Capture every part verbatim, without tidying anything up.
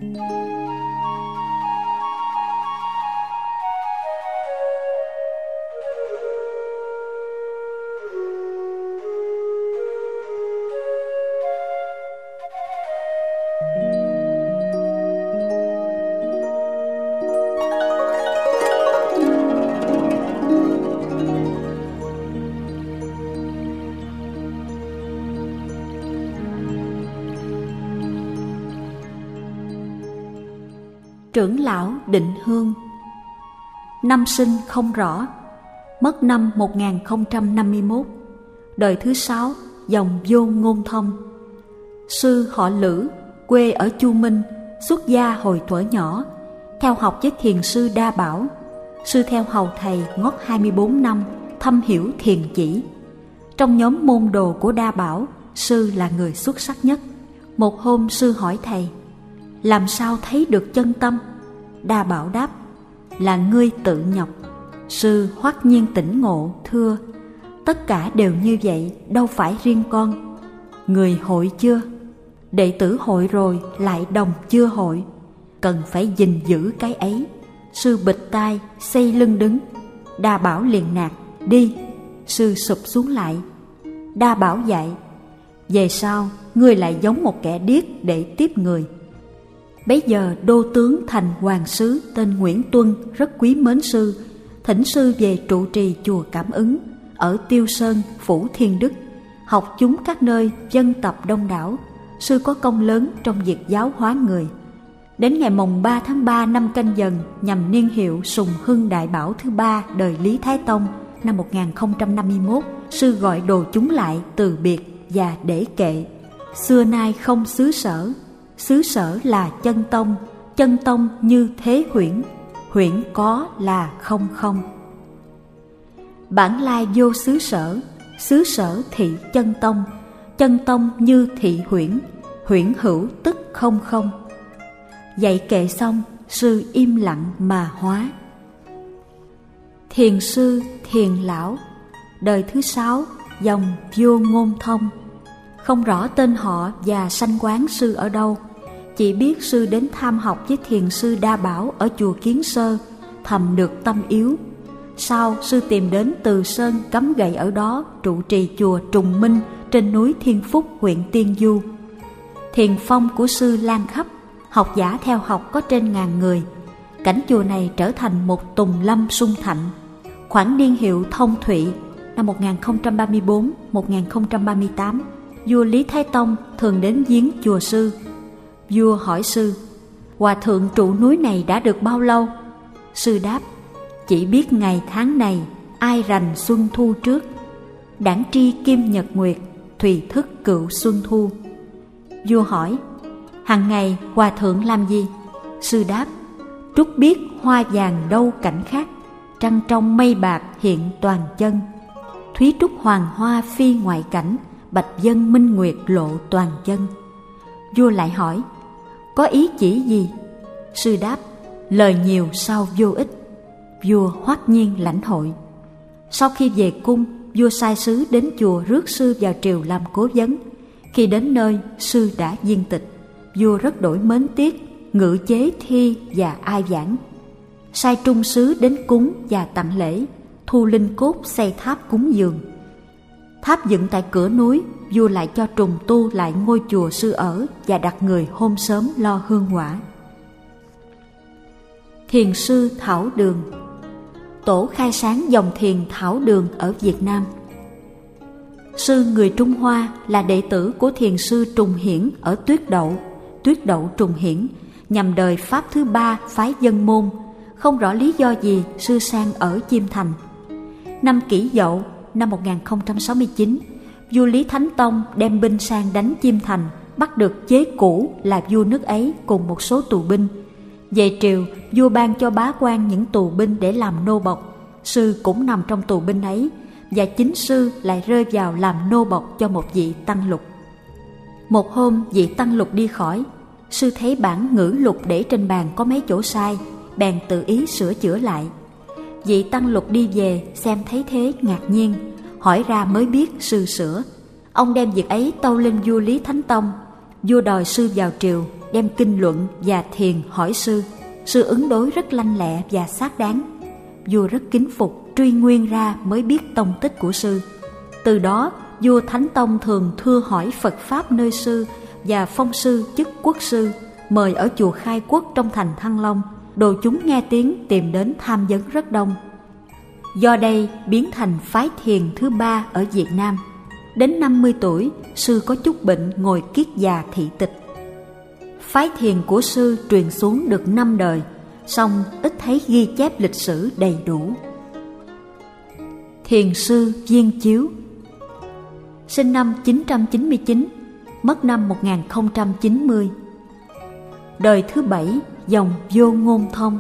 Trưởng lão Định Hương. Năm sinh không rõ, mất năm một nghìn không trăm năm mươi mốt, đời thứ sáu, dòng Vô Ngôn Thông. Sư họ Lữ, quê ở Chu Minh, xuất gia hồi thuở nhỏ, theo học với thiền sư Đa Bảo. Sư theo hầu thầy ngót hai mươi bốn năm, thâm hiểu thiền chỉ. Trong nhóm môn đồ của Đa Bảo, sư là người xuất sắc nhất. Một hôm sư hỏi thầy: làm sao thấy được chân tâm? Đa Bảo đáp: là ngươi tự nhọc. Sư hoắc nhiên tỉnh ngộ, thưa: tất cả đều như vậy, đâu phải riêng con. Người hội chưa? Đệ tử hội rồi, lại đồng chưa hội. Cần phải gìn giữ cái ấy. Sư bịch tai, xây lưng đứng. Đa Bảo liền nạt: đi. Sư sụp xuống lại. Đa Bảo dạy: về sau ngươi lại giống một kẻ điếc để tiếp người. Bấy giờ đô tướng thành hoàng sứ tên Nguyễn Tuân rất quý mến sư, thỉnh sư về trụ trì chùa Cảm Ứng ở Tiêu Sơn, Phủ Thiên Đức, học chúng các nơi, dân tập đông đảo. Sư có công lớn trong việc giáo hóa người. Đến ngày mồng ba tháng ba năm Canh Dần, nhằm niên hiệu Sùng Hưng Đại Bảo thứ ba đời Lý Thái Tông năm một nghìn không trăm năm mươi mốt, sư gọi đồ chúng lại từ biệt và để kệ: xưa nay không xứ sở, xứ sở là chân tông, chân tông như thế huyễn, huyễn có là không không. Bản lai vô xứ sở, xứ sở thị chân tông, chân tông như thị huyễn, huyễn hữu tức không không. Dạy kệ xong, sư im lặng mà hóa. Thiền sư Thiền Lão, đời thứ sáu, dòng Vô Ngôn Thông. Không rõ tên họ và sanh quán sư ở đâu, chỉ biết sư đến tham học với thiền sư Đa Bảo ở chùa Kiến Sơ, thầm được tâm yếu. Sau sư tìm đến Từ Sơn cắm gậy ở đó, trụ trì chùa Trùng Minh trên núi Thiên Phúc, huyện Tiên Du. Thiền phong của sư lan khắp, học giả theo học có trên ngàn người. Cảnh chùa này trở thành một tùng lâm sung thạnh. Khoảng niên hiệu Thông Thụy năm một nghìn không trăm ba mươi tư đến một nghìn không trăm ba mươi tám, vua Lý Thái Tông thường đến viếng chùa sư. Vua hỏi sư: hòa thượng trụ núi này đã được bao lâu? Sư đáp: chỉ biết ngày tháng này, ai rành xuân thu trước. Đảng tri kim nhật nguyệt, thùy thức cựu xuân thu. Vua hỏi: hàng ngày hòa thượng làm gì? Sư đáp: trúc biết hoa vàng đâu cảnh khác, trăng trong mây bạc hiện toàn chân. Thúy trúc hoàng hoa phi ngoại cảnh, bạch dân minh nguyệt lộ toàn chân. Vua lại hỏi: có ý chỉ gì? Sư đáp: lời nhiều sao vô ích. Vua hoắc nhiên lãnh hội. Sau khi về cung, vua sai sứ đến chùa rước sư vào triều làm cố vấn. Khi đến nơi, sư đã viên tịch. Vua rất đổi mến tiếc, ngự chế thi và ai giảng. Sai trung sứ đến cúng và tặng lễ, thu linh cốt xây tháp cúng dường. Tháp dựng tại cửa núi, vua lại cho trùng tu lại ngôi chùa sư ở và đặt người hôm sớm lo hương hỏa. Thiền sư Thảo Đường. Tổ khai sáng dòng thiền Thảo Đường ở Việt Nam. Sư người Trung Hoa, là đệ tử của thiền sư Trùng Hiển ở Tuyết Đậu, Tuyết Đậu Trùng Hiển, nhằm đời Pháp thứ ba phái Dân Môn. Không rõ lý do gì sư sang ở Chiêm Thành. Năm Kỷ Dậu năm một nghìn không trăm sáu mươi chín, vua Lý Thánh Tông đem binh sang đánh Chiêm Thành, bắt được chế cũ là vua nước ấy cùng một số tù binh. Về triều, vua ban cho bá quan những tù binh để làm nô bộc. Sư cũng nằm trong tù binh ấy, và chính sư lại rơi vào làm nô bộc cho một vị tăng lục. Một hôm vị tăng lục đi khỏi, sư thấy bản ngữ lục để trên bàn có mấy chỗ sai, bèn tự ý sửa chữa lại. Vị tăng lục đi về xem thấy thế ngạc nhiên, hỏi ra mới biết sư sửa. Ông đem việc ấy tâu lên vua Lý Thánh Tông. Vua đòi sư vào triều, đem kinh luận và thiền hỏi sư. Sư ứng đối rất lanh lẹ và xác đáng. Vua rất kính phục, truy nguyên ra mới biết tông tích của sư. Từ đó, vua Thánh Tông thường thưa hỏi Phật Pháp nơi sư và phong sư chức quốc sư, mời ở chùa Khai Quốc trong thành Thăng Long. Đồ chúng nghe tiếng tìm đến tham vấn rất đông. Do đây biến thành phái thiền thứ ba ở Việt Nam. Đến năm mươi tuổi, sư có chút bệnh ngồi kiết già thị tịch. Phái thiền của sư truyền xuống được năm đời, song ít thấy ghi chép lịch sử đầy đủ. Thiền sư Viên Chiếu, sinh năm chín trăm chín mươi chín, mất năm một nghìn không trăm chín mươi. Đời thứ bảy dòng Vô Ngôn Thông.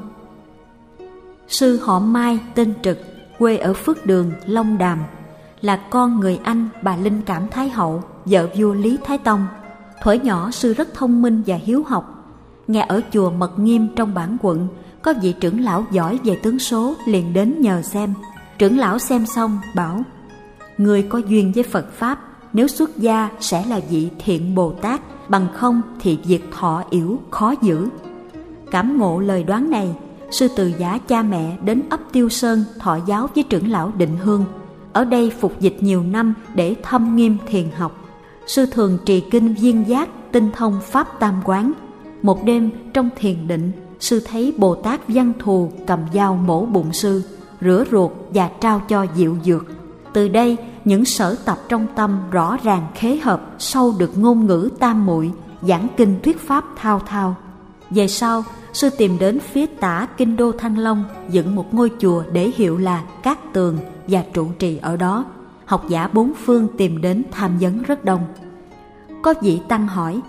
Sư họ Mai tên Trực, quê ở Phước Đường, Long Đàm, là con người anh bà Linh Cảm Thái Hậu, vợ vua Lý Thái Tông. Thuở nhỏ sư rất thông minh và hiếu học. Nghe ở chùa Mật Nghiêm trong bản quận có vị trưởng lão giỏi về tướng số, liền đến nhờ xem. Trưởng lão xem xong bảo: người có duyên với Phật Pháp, nếu xuất gia sẽ là vị thiện Bồ Tát, bằng không thì việc thọ yểu khó giữ. Cảm ngộ lời đoán này, sư từ giả cha mẹ đến ấp Tiêu Sơn thọ giáo với trưởng lão Định Hương. Ở đây phục dịch nhiều năm để thâm nghiêm thiền học. Sư thường trì kinh Viên Giác, tinh thông Pháp Tam Quán. Một đêm trong thiền định, sư thấy Bồ Tát Văn Thù cầm dao mổ bụng sư, rửa ruột và trao cho diệu dược. Từ đây, những sở tập trong tâm rõ ràng khế hợp, sâu được ngôn ngữ tam muội, giảng kinh thuyết pháp thao thao. Về sau, sư tìm đến phía tả kinh đô Thăng Long, dựng một ngôi chùa để hiệu là Cát Tường và trụ trì ở đó. Học giả bốn phương tìm đến tham vấn rất đông. Có vị tăng hỏi: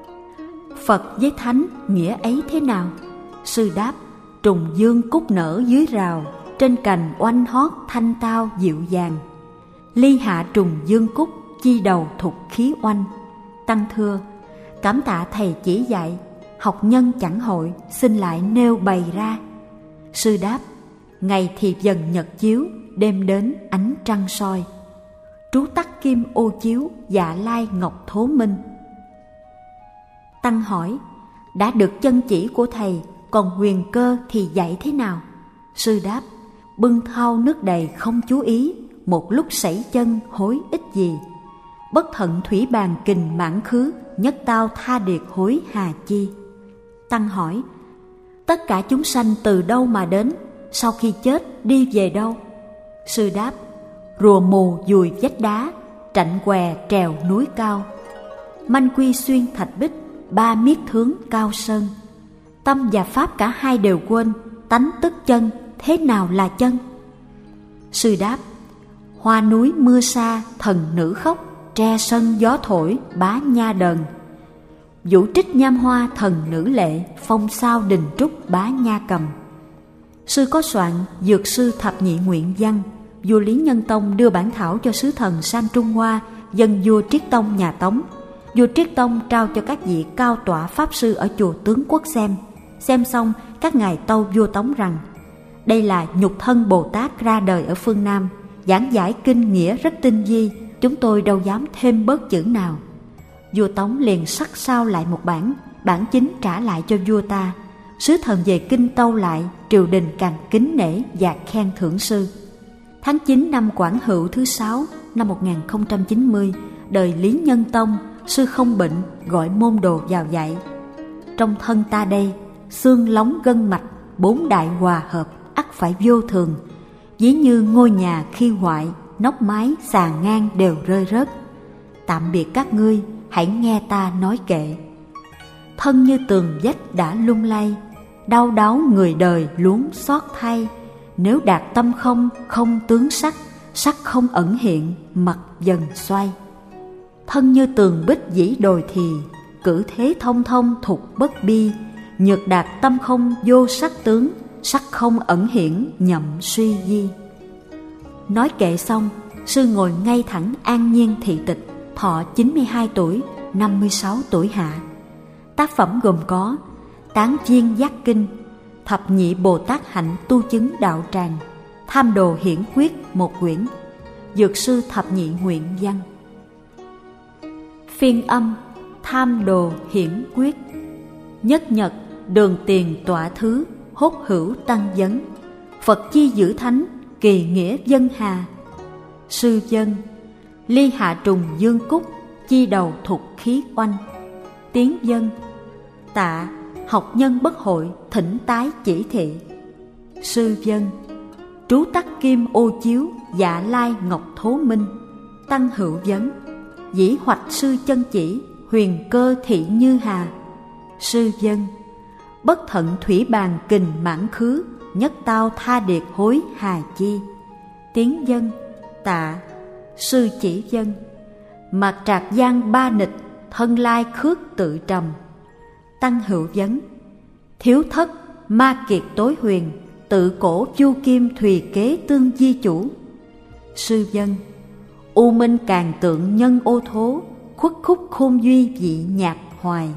Phật với Thánh nghĩa ấy thế nào? Sư đáp: trùng dương cúc nở dưới rào, trên cành oanh hót thanh tao dịu dàng. Ly hạ trùng dương cúc, chi đầu thục khí oanh. Tăng thưa: cảm tạ thầy chỉ dạy, học nhân chẳng hội, xin lại nêu bày ra. Sư đáp: ngày thì dần nhật chiếu, đêm đến ánh trăng soi. Trú tắc kim ô chiếu, dạ lai ngọc thố minh. Tăng hỏi: đã được chân chỉ của thầy, còn huyền cơ thì dạy thế nào? Sư đáp: bưng thau nước đầy không chú ý, một lúc sảy chân hối ích gì. Bất thận thủy bàn kình mãn khứ, nhất tao tha điệt hối hà chi. Tăng hỏi: tất cả chúng sanh từ đâu mà đến, sau khi chết đi về đâu? Sư đáp: rùa mù dùi vách đá, trạnh què trèo núi cao. Manh quy xuyên thạch bích, ba miết thướng cao sơn. Tâm và pháp cả hai đều quên, tánh tức chân, thế nào là chân? Sư đáp: hoa núi mưa xa, thần nữ khóc, tre sân gió thổi, bá nha đờn. Vũ trích nham hoa, thần nữ lệ, phong sao đình trúc, bá nha cầm. Sư có soạn Dược sư thập nhị nguyện văn. Vua Lý Nhân Tông đưa bản thảo cho sứ thần sang Trung Hoa, dâng vua Triết Tông nhà Tống. Vua Triết Tông trao cho các vị cao tọa pháp sư ở chùa Tướng Quốc xem. Xem xong, các ngài tâu vua Tống rằng: đây là nhục thân Bồ Tát ra đời ở phương Nam, giảng giải kinh nghĩa rất tinh vi, chúng tôi đâu dám thêm bớt chữ nào. Vua Tống liền sắc sao lại một bản, bản chính trả lại cho vua ta. Sứ thần về kinh tâu lại, triều đình càng kính nể và khen thưởng sư. Tháng chín năm Quảng Hữu thứ sáu năm một nghìn không trăm chín mươi, đời Lý Nhân Tông, sư không bệnh, gọi môn đồ vào dạy. Trong thân ta đây, xương lóng gân mạch, bốn đại hòa hợp, ắt phải vô thường. Ví như ngôi nhà khi hoại, nóc mái, sàn ngang đều rơi rớt. Tạm biệt các ngươi, hãy nghe ta nói kệ. Thân như tường vách đã lung lay, đau đáu người đời luống xót thay. Nếu đạt tâm không, không tướng sắc, sắc không ẩn hiện, mặt dần xoay. Thân như tường bích dĩ đồi thì, cử thế thông thông thục bất bi. Nhược đạt tâm không vô sắc tướng, sắc không ẩn hiển nhậm suy di. Nói kệ xong, sư ngồi ngay thẳng an nhiên thị tịch, thọ chín mươi hai tuổi, năm mươi sáu tuổi hạ. Tác phẩm gồm có Tán Viên Giác Kinh, Thập Nhị Bồ Tát Hạnh Tu Chứng Đạo Tràng, Tham Đồ Hiển Quyết một quyển, Dược sư Thập Nhị Nguyện Văn. Phiên âm Tham Đồ Hiển Quyết. Nhất nhật đường tiền tọa thứ, hốt hữu tăng vấn. Phật chi giữ thánh, kỳ nghĩa dân hà. Sư dân, ly hạ trùng dương cúc, chi đầu thục khí oanh. Tiếng dân, tạ, học nhân bất hội, thỉnh tái chỉ thị. Sư dân, trú tắc kim ô chiếu, dạ lai ngọc thố minh. Tăng hữu vấn, dĩ hoạch sư chân chỉ, huyền cơ thị như hà. Sư dân, bất thận thủy bàn kình mãn khứ, nhất tao tha điệt hối hà chi. Tiếng dân, tạ. Sư chỉ dân, mặt trạc giang ba nịch, thân lai khước tự trầm. Tăng hữu vấn, thiếu thất ma kiệt tối huyền, tự cổ chu kim thùy kế tương di chủ. Sư dân, u minh càng tượng nhân ô thố, khuất khúc khôn duy vị nhạc hoài.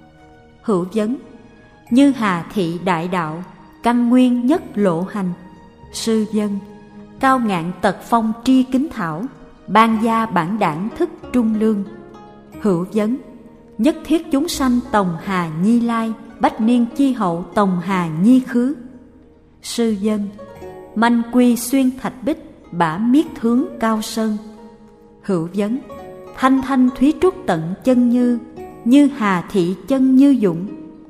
Hữu vấn, như hà thị đại đạo, căn nguyên nhất lộ hành. Sư dân, cao ngạn tật phong tri kính thảo, ban gia bản đảng thức trung lương. Hữu vấn, nhất thiết chúng sanh tòng hà nhi lai, bách niên chi hậu tòng hà nhi khứ. Sư dân, manh quy xuyên thạch bích, bả miết thướng cao sơn. Hữu vấn, thanh thanh thúy trúc tận chân như, như hà thị chân như dũng.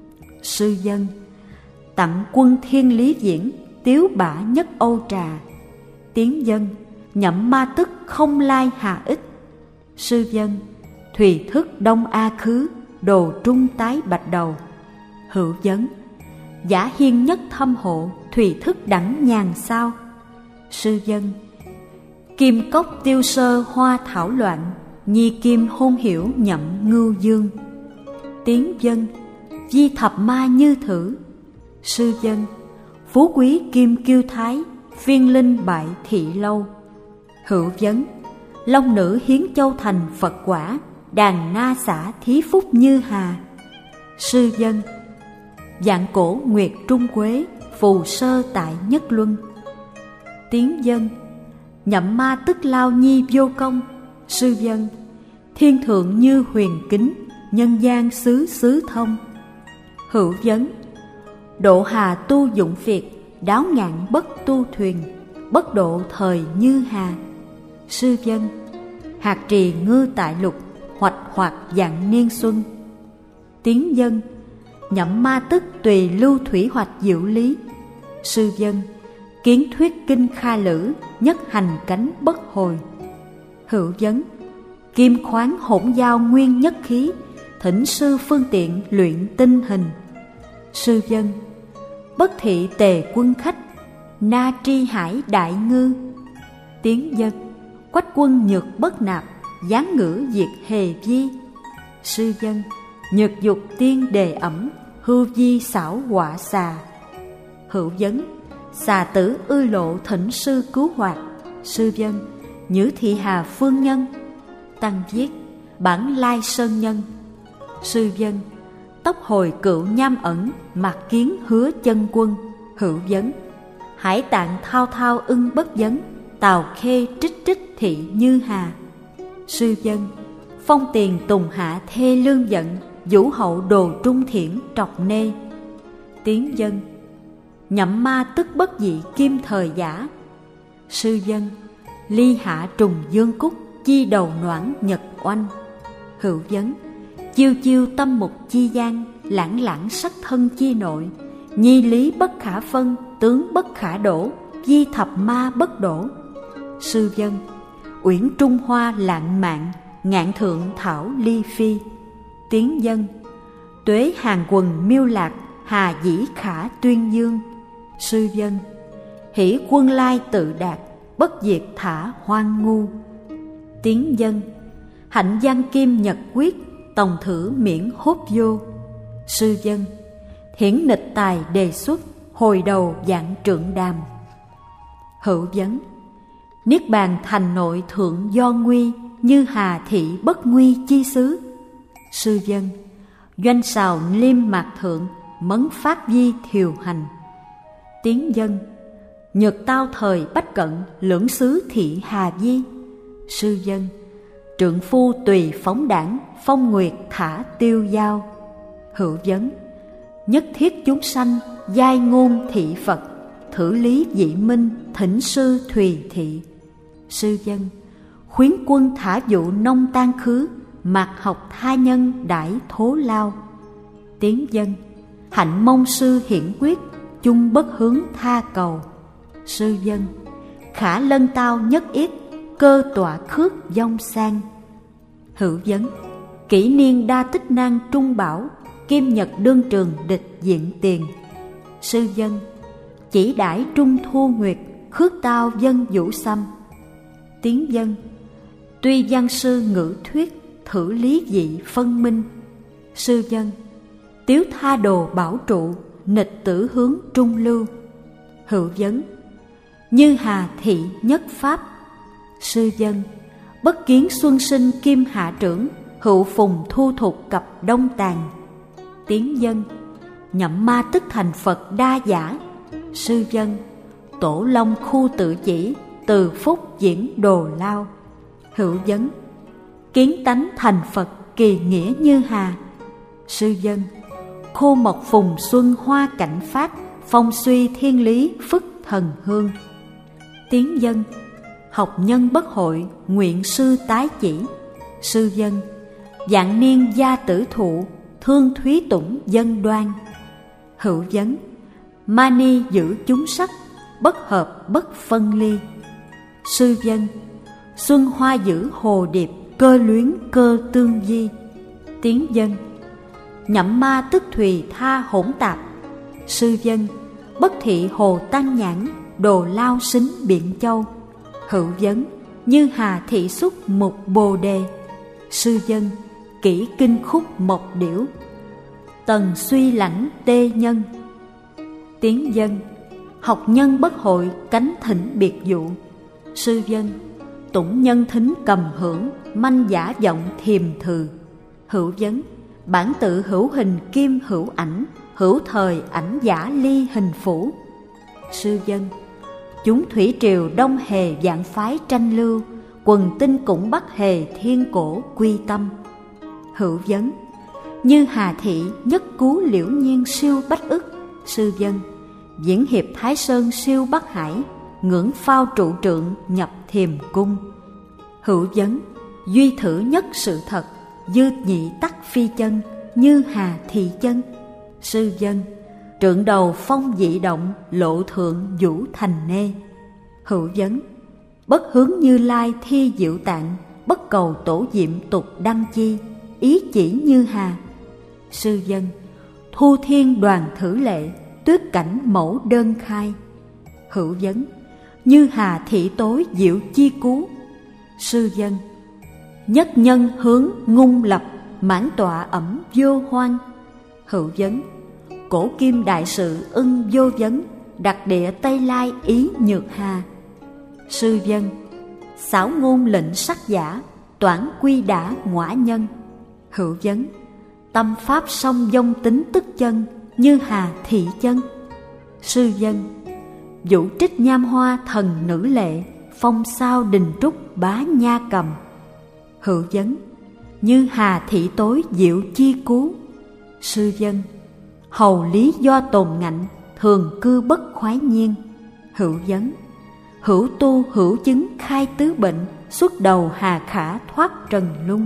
Sư dân, tặng quân thiên lý diễn, tiếu bả nhất âu trà. Tiếng dân, nhậm ma tức không lai hà ích. Sư dân, thùy thức đông a khứ, đồ trung tái bạch đầu. Hữu vấn, giả hiên nhất thâm hộ, thùy thức đẳng nhàn sao. Sư dân, kim cốc tiêu sơ hoa thảo loạn, nhi kim hôn hiểu nhậm ngưu dương. Tiếng dân, di thập ma như thử. Sư dân, phú quý kim kiêu thái, phiên linh bại thị lâu. Hữu vấn, long nữ hiến châu thành Phật quả, đàn na xã thí phúc như hà. Sư dân, dạng cổ nguyệt trung quế, phù sơ tại nhất luân. Tiếng dân, nhậm ma tức lao nhi vô công. Sư dân, thiên thượng như huyền kính, nhân gian xứ xứ thông. Hữu vấn, độ hà tu dụng phiệt, đáo ngạn bất tu thuyền, bất độ thời như hà. Sư dân, hạt trì ngư tại lục, hoạch hoạt dạng niên xuân. Tiếng dân, nhậm ma tức tùy lưu thủy hoạch diệu lý. Sư dân, kiến thuyết kinh kha lữ, nhất hành cánh bất hồi. Hữu vấn, kim khoáng hỗn giao nguyên nhất khí, thỉnh sư phương tiện luyện tinh hình. Sư dân, bất thị tề quân khách, na tri hải đại ngư. Tiếng dân, quách quân nhược bất nạp, gián ngữ diệt hề vi. Sư dân, nhược dục tiên đề ẩm, hưu di xảo họa xà. Hữu vấn, xà tử ư lộ thỉnh sư cứu hoạt. Sư dân, nhữ thị hà phương nhân. Tăng viết, bản lai sơn nhân. Sư dân, tóc hồi cựu nham ẩn, mặt kiến hứa chân quân. Hữu vấn, hải tạng thao thao ưng bất vấn, tào khê trích trích thị như hà. Sư dân, phong tiền tùng hạ thê lương giận, vũ hậu đồ trung thiển trọc nê. Tiếng dân, nhậm ma tức bất dị kim thời giả. Sư dân, ly hạ trùng dương cúc, chi đầu noãn nhật oanh. Hữu vấn, chiêu chiêu tâm mục chi gian, lãng lãng sắc thân chi nội, nhi lý bất khả phân, tướng bất khả đổ, di thập ma bất đổ. Sư dân, uyển trung hoa lạng mạn, ngạn thượng thảo ly phi. Tiếng dân, tuế hàng quần miêu lạc, hà dĩ khả tuyên dương. Sư dân, hỷ quân lai tự đạt, bất diệt thả hoang ngu. Tiếng dân, hạnh giang kim nhật quyết, tòng thử miễn hốt vô. Sư dân, thiển nịch tài đề xuất, hồi đầu dạng trượng đàm. Hữu vấn, niết bàn thành nội thượng do nguy, như hà thị bất nguy chi xứ. Sư dân, doanh sào liêm mạc thượng, mấn phát di thiều hành. Tiếng dân, nhược tao thời bách cận, lưỡng xứ thị hà di. Sư dân, trượng phu tùy phóng đảng, phong nguyệt thả tiêu giao. Hữu vấn, Nhất thiết chúng sanh giai ngôn thị Phật, thử lý dị minh thỉnh sư Thùy Thị. Sư dân, khuyến quân thả dụ nông tan khứ, mạc học tha nhân đãi thố lao. Tiếng dân, hạnh mong sư hiển quyết, chung bất hướng tha cầu. Sư dân, khả lân tao nhất ít, cơ tọa khước dông sang. Hữu vấn, kỷ niên đa tích nan trung bảo, kim nhật đương trường địch diện tiền. Sư dân, chỉ đãi trung thu nguyệt, khước tao dân vũ xâm. Tiếng dân, tuy văn sư ngữ thuyết, thử lý dị phân minh. Sư dân, tiếu tha đồ bảo trụ, nịch tử hướng trung lưu. Hữu vấn, như hà thị nhất pháp. Sư dân, bất kiến xuân sinh kim hạ trưởng, hữu phùng thu thục cập đông tàn. Tiếng dân, nhậm ma tức thành Phật đa giả. Sư dân, tổ long khu tự chỉ, từ phúc diễn đồ lao. Hữu vấn, kiến tánh thành Phật kỳ nghĩa như hà. Sư dân, khô mộc phùng xuân hoa cảnh phát, phong suy thiên lý phức thần hương. Tiếng dân, học nhân bất hội, nguyện sư tái chỉ. Sư dân, vạn niên gia tử thụ, thương thúy tủng dân đoan. Hữu vấn, mani giữ chúng sắc, bất hợp bất phân ly. Sư dân, xuân hoa giữ hồ điệp, cơ luyến cơ tương di. Tiếng dân, nhậm ma tức thùy tha hỗn tạp. Sư dân, bất thị hồ tăng nhãn, đồ lao xính biện châu. Hữu vấn, như hà thị xúc mục bồ đề. Sư dân, kỹ kinh khúc mộc điểu, tần suy lãnh tê nhân. Tiếng dân, học nhân bất hội, cánh thỉnh biệt dụ. Sư dân, tủng nhân thính cầm hưởng, manh giả vọng thiềm thừ. Hữu vấn, bản tự hữu hình kim hữu ảnh, hữu thời ảnh giả ly hình phủ. Sư dân, chúng thủy triều đông hề vạn phái tranh lưu, quần tinh cũng bắc hề thiên cổ quy tâm. Hữu vấn, như hà thị nhất cứu liễu nhiên siêu bách ức. Sư dân, diễn hiệp Thái Sơn siêu Bắc Hải, ngưỡng phao trụ trượng nhập thiềm cung. Hữu vấn, duy thử nhất sự thật, dư nhị tắc phi chân, như hà thị chân. Sư dân, trượng đầu phong dị động, lộ thượng vũ thành nê. Hữu vấn, bất hướng Như Lai thi diệu tạng, bất cầu tổ diệm tục đăng chi, ý chỉ như hà. Sư dân, thu thiên đoàn thử lệ, tuyết cảnh mẫu đơn khai. Hữu vấn, như hà thị tối diệu chi cứu. Sư dân, nhất nhân hướng ngung lập, mãn tọa ẩm vô hoan. Hữu vấn, cổ kim đại sự ưng vô vấn, đặc địa Tây Lai ý nhược hà. Sư dân, xảo ngôn lệnh sắc giả, toản quy đã ngõa nhân. Hữu vấn, tâm pháp song dông tính tức chân, như hà thị chân. Sư dân, vũ trích nham hoa thần nữ lệ, phong sao đình trúc bá nha cầm. Hữu vấn, như hà thị tối diệu chi cứu. Sư dân, hầu lý do tồn ngạnh, thường cư bất khoái nhiên. Hữu vấn, hữu tu hữu chứng khai tứ bệnh, xuất đầu hà khả thoát trần lung.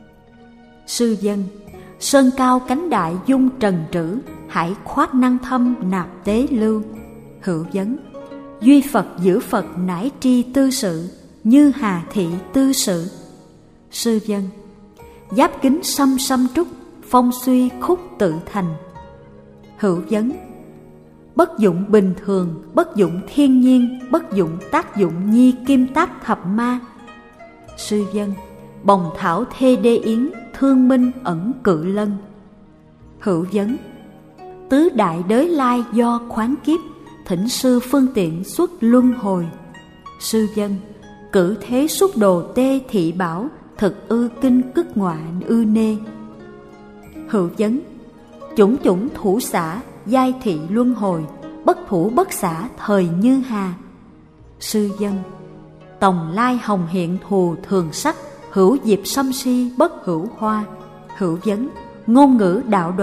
Sư dân, sơn cao cánh đại dung trần trữ, hải khoát năng thâm nạp tế lưu. Hữu vấn, duy Phật giữ Phật nải tri tư sự, như hà thị tư sự. Sư dân, giáp kính xăm xăm trúc, phong suy khúc tự thành. Hữu vấn, bất dụng bình thường, bất dụng thiên nhiên, bất dụng tác dụng nhi kim tác thập ma. Sư dân, bồng thảo thê đê yến, thương minh ẩn cự lân. Hữu vấn, tứ đại đới lai do khoáng kiếp, thỉnh sư phương tiện xuất luân hồi. Sư dân, cử thế xuất đồ tê thị bảo, thực ư kinh cức ngọa ư nê. Hữu vấn, chủng chủng thủ xã, giai thị luân hồi, bất thủ bất xả thời như hà. Sư dân, tòng lai hồng hiện thù thường sắc, hữu diệp sâm si bất hữu hoa. Hữu vấn, ngôn ngữ đạo đoạn,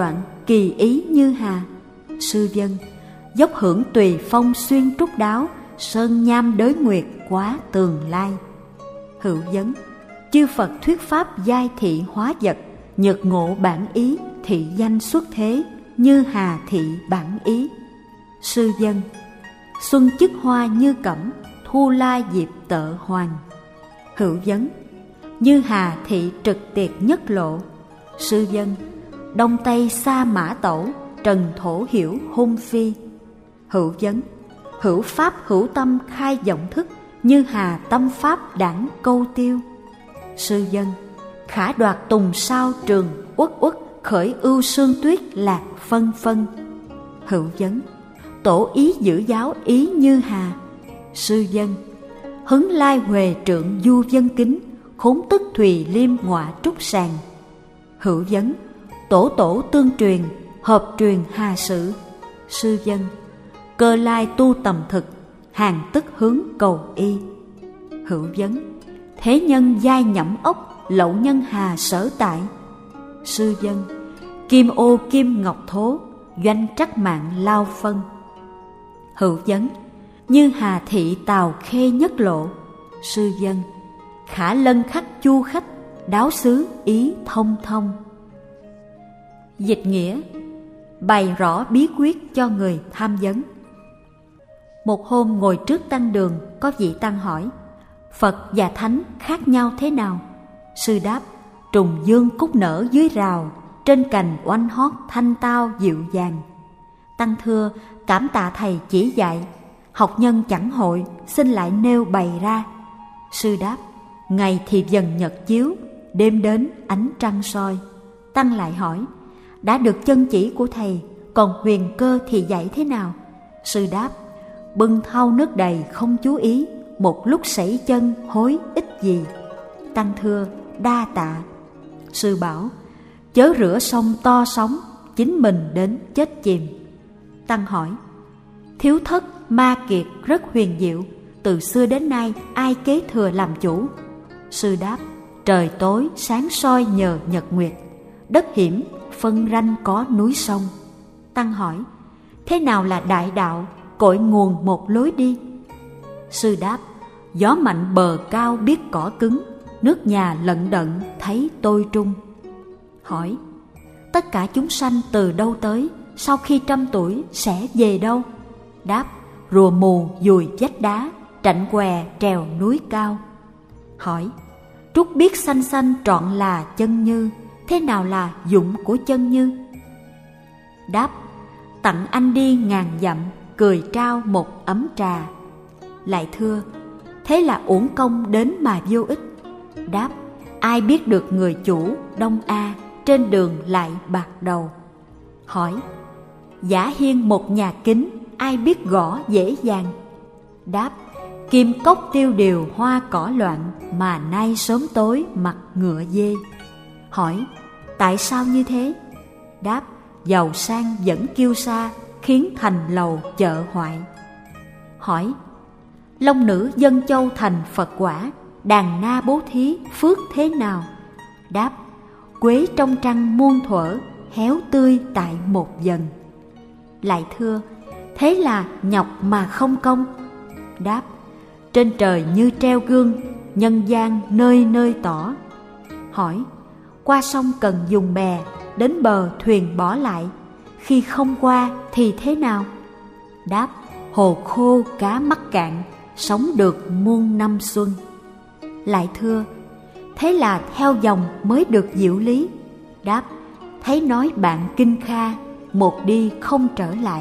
kỳ ý như hà. Sư dân: dốc hưởng tùy phong xuyên trúc đáo, sơn nham đới nguyệt quá tường lai. Hữu vấn: chư Phật thuyết pháp giai thị hóa vật, nhược ngộ bản ý, thị danh xuất thế, như hà thị bản ý. Sư dân: xuân chức hoa như cẩm, thu la diệp tợ hoàng. Hữu vấn: như hà thị trực tiệt nhất lộ. Sư dân: đông tây sa mã tẩu, trần thổ hiểu hôn phi. Hữu vấn: hữu pháp hữu tâm khai vọng thức, như hà tâm pháp đảng câu tiêu. Sư dân: khả đoạt tùng sao trường uất uất, khởi ưu sương tuyết lạc phân phân. Hữu vấn: tổ ý giữ giáo ý như hà. Sư dân: hứng lai huề trượng du dân kính, khốn tức thùy liêm ngọa trúc sàng. Hữu vấn: tổ tổ tương truyền, hợp truyền hà sự. Sư dân: cơ lai tu tầm thực, hàng tức hướng cầu y. Hữu vấn: thế nhân giai nhẫm ốc, lậu nhân hà sở tại. Sư dân: kim ô kim ngọc thố, doanh trắc mạng lao phân. Hữu vấn: như hà thị tào khê nhất lộ. Sư dân: khả lân khắc chu khách, đáo xứ ý thông thông. Dịch nghĩa: bày rõ bí quyết cho người tham vấn. Một hôm ngồi trước tăng đường, có vị tăng hỏi: Phật và Thánh khác nhau thế nào? Sư đáp: trùng dương cúc nở dưới rào, trên cành oanh hót thanh tao dịu dàng. Tăng thưa: cảm tạ thầy chỉ dạy, học nhân chẳng hội, xin lại nêu bày ra. Sư đáp: ngày thì dần nhật chiếu, đêm đến ánh trăng soi. Tăng lại hỏi: đã được chân chỉ của thầy, còn huyền cơ thì dạy thế nào? Sư đáp: bưng thau nước đầy không chú ý, một lúc sẩy chân hối ích gì. Tăng thưa: đa tạ. Sư bảo: chớ rửa sông to sóng, chính mình đến chết chìm. Tăng hỏi: thiếu thất ma kiệt rất huyền diệu, từ xưa đến nay ai kế thừa làm chủ? Sư đáp: trời tối sáng soi nhờ nhật nguyệt, đất hiểm phân ranh có núi sông. Tăng hỏi: thế nào là đại đạo, cội nguồn một lối đi? Sư đáp: gió mạnh bờ cao biết cỏ cứng, nước nhà lận đận thấy tôi trung. Hỏi: tất cả chúng sanh từ đâu tới, sau khi trăm tuổi sẽ về đâu? Đáp: rùa mù dùi vách đá, trạnh què trèo núi cao. Hỏi: trúc biết xanh xanh trọn là chân như, thế nào là dụng của chân như? Đáp: tặng anh đi ngàn dặm, cười trao một ấm trà. Lại thưa: thế là uổng công đến mà vô ích. Đáp: ai biết được người chủ Đông A, trên đường lại bạc đầu. Hỏi: giả hiên một nhà kính, ai biết gõ dễ dàng? Đáp: kim cốc tiêu điều hoa cỏ loạn, mà nay sớm tối mặt ngựa dê. Hỏi: tại sao như thế? Đáp: giàu sang vẫn kiêu sa, khiến thành lầu chợ hoại. Hỏi: long nữ dân châu thành Phật quả, đàn na bố thí phước thế nào? Đáp: quế trong trăng muôn thuở, héo tươi tại một dần. Lại thưa: thế là nhọc mà không công. Đáp: trên trời như treo gương, nhân gian nơi nơi tỏ. Hỏi: qua sông cần dùng bè, đến bờ thuyền bỏ lại, khi không qua thì thế nào? Đáp: hồ khô cá mắc cạn, sống được muôn năm xuân. Lại thưa: thế là theo dòng mới được diệu lý. Đáp: thấy nói bạn kinh kha, một đi không trở lại.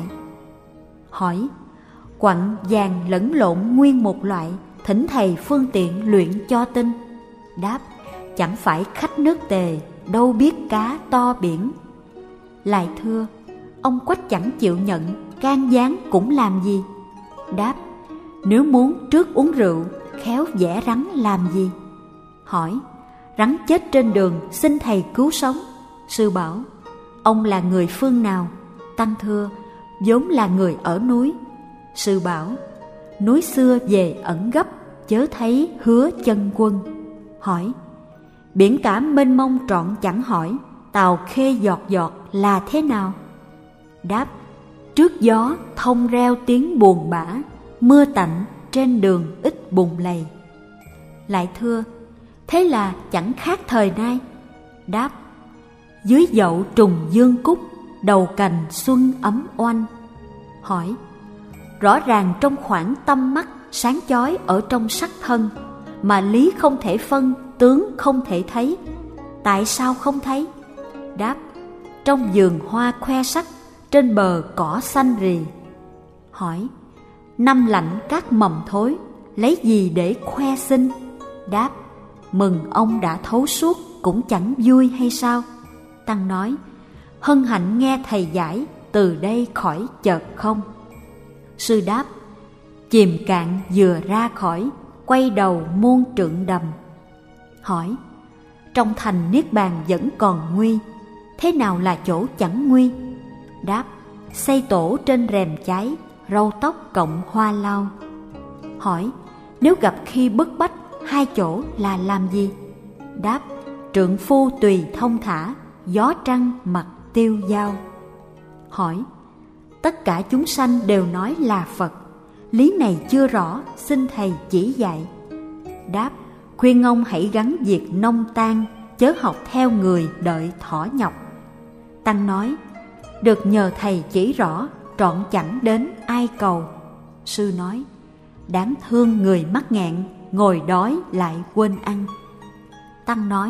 Hỏi: quặng vàng lẫn lộn nguyên một loại, thỉnh thầy phương tiện luyện cho tinh. Đáp: chẳng phải khách nước Tề, đâu biết cá to biển. Lại thưa: ông Quách chẳng chịu nhận, can gián cũng làm gì? Đáp: nếu muốn trước uống rượu, khéo vẽ rắn làm gì? Hỏi: rắn chết trên đường, xin thầy cứu sống. Sư bảo: ông là người phương nào? Tăng thưa: vốn là người ở núi. Sư bảo: núi xưa về ẩn gấp, chớ thấy hứa chân quân. Hỏi: biển cả mênh mông trọn chẳng hỏi, tàu khê giọt giọt là thế nào? Đáp: trước gió thông reo tiếng buồn bã, mưa tạnh trên đường ít bùn lầy. Lại thưa: thế là chẳng khác thời nay. Đáp: dưới dậu trùng dương cúc, đầu cành xuân ấm oanh. Hỏi: rõ ràng trong khoảng tâm mắt sáng chói ở trong sắc thân, mà lý không thể phân, tướng không thể thấy, tại sao không thấy? Đáp: trong vườn hoa khoe sắc, trên bờ cỏ xanh rì. Hỏi: năm lạnh các mầm thối, lấy gì để khoe xinh? Đáp: mừng ông đã thấu suốt, cũng chẳng vui hay sao? Tăng nói: hân hạnh nghe thầy giải, từ đây khỏi chợt không. Sư đáp: chìm cạn vừa ra khỏi, quay đầu muôn trượng đầm. Hỏi: trong thành niết bàn vẫn còn nguy, thế nào là chỗ chẳng nguy? Đáp: xây tổ trên rèm cháy, râu tóc cộng hoa lau. Hỏi: nếu gặp khi bức bách, hai chỗ là làm gì? Đáp: trượng phu tùy thông thả, gió trăng mặt tiêu dao. Hỏi: tất cả chúng sanh đều nói là Phật, lý này chưa rõ, xin thầy chỉ dạy. Đáp: khuyên ông hãy gắn việc nông tan, chớ học theo người đợi thỏ nhọc. Tăng nói: được nhờ thầy chỉ rõ, trọn chẳng đến ai cầu. Sư nói: đáng thương người mắc nghẹn, ngồi đói lại quên ăn. Tăng nói: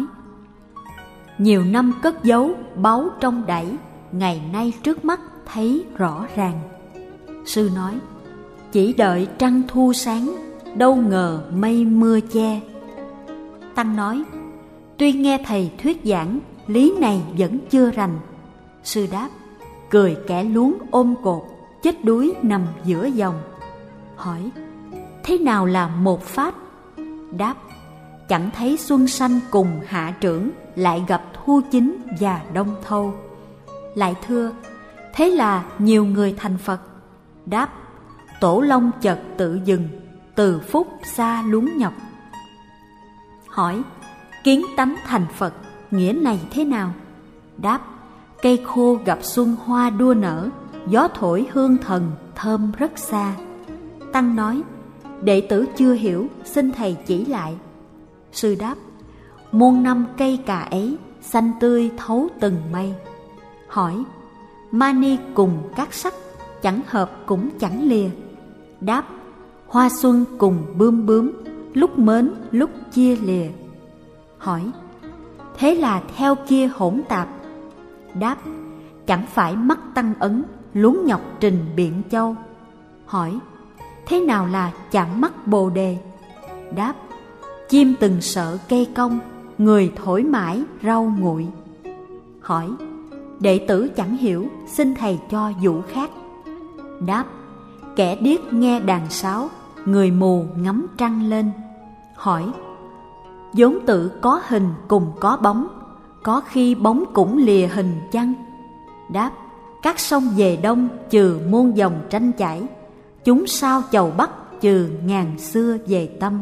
nhiều năm cất giấu, báu trong đẩy, ngày nay trước mắt thấy rõ ràng. Sư nói: chỉ đợi trăng thu sáng, đâu ngờ mây mưa che. Tăng nói: tuy nghe thầy thuyết giảng, lý này vẫn chưa rành. Sư đáp: cười kẻ luống ôm cột, chết đuối nằm giữa dòng. Hỏi: thế nào là một pháp? Đáp: chẳng thấy xuân sanh cùng hạ trưởng, lại gặp thu chính và đông thâu. Lại thưa: thế là nhiều người thành Phật. Đáp: tổ long chợt tự dừng, từ phút xa luống nhọc. Hỏi: kiến tánh thành Phật, nghĩa này thế nào? Đáp: cây khô gặp xuân hoa đua nở, gió thổi hương thần thơm rất xa. Tăng nói: đệ tử chưa hiểu, xin thầy chỉ lại. Sư đáp: muôn năm cây cà ấy, xanh tươi thấu từng mây. Hỏi: mani cùng các sắc, chẳng hợp cũng chẳng lìa. Đáp: hoa xuân cùng bướm bướm, lúc mến lúc chia lìa. Hỏi: thế là theo kia hỗn tạp. Đáp: chẳng phải mắc tăng ấn, luống nhọc trình biện châu. Hỏi: thế nào là chạm mắc bồ đề? Đáp: chim từng sợ cây cong, người thổi mãi rau nguội. Hỏi: đệ tử chẳng hiểu, xin thầy cho dụ khác. Đáp: kẻ điếc nghe đàn sáo, người mù ngắm trăng lên. Hỏi: vốn tự có hình cùng có bóng, có khi bóng cũng lìa hình chăng? Đáp: các sông về đông trừ muôn dòng tranh chảy, chúng sao chầu bắc trừ ngàn xưa về tâm.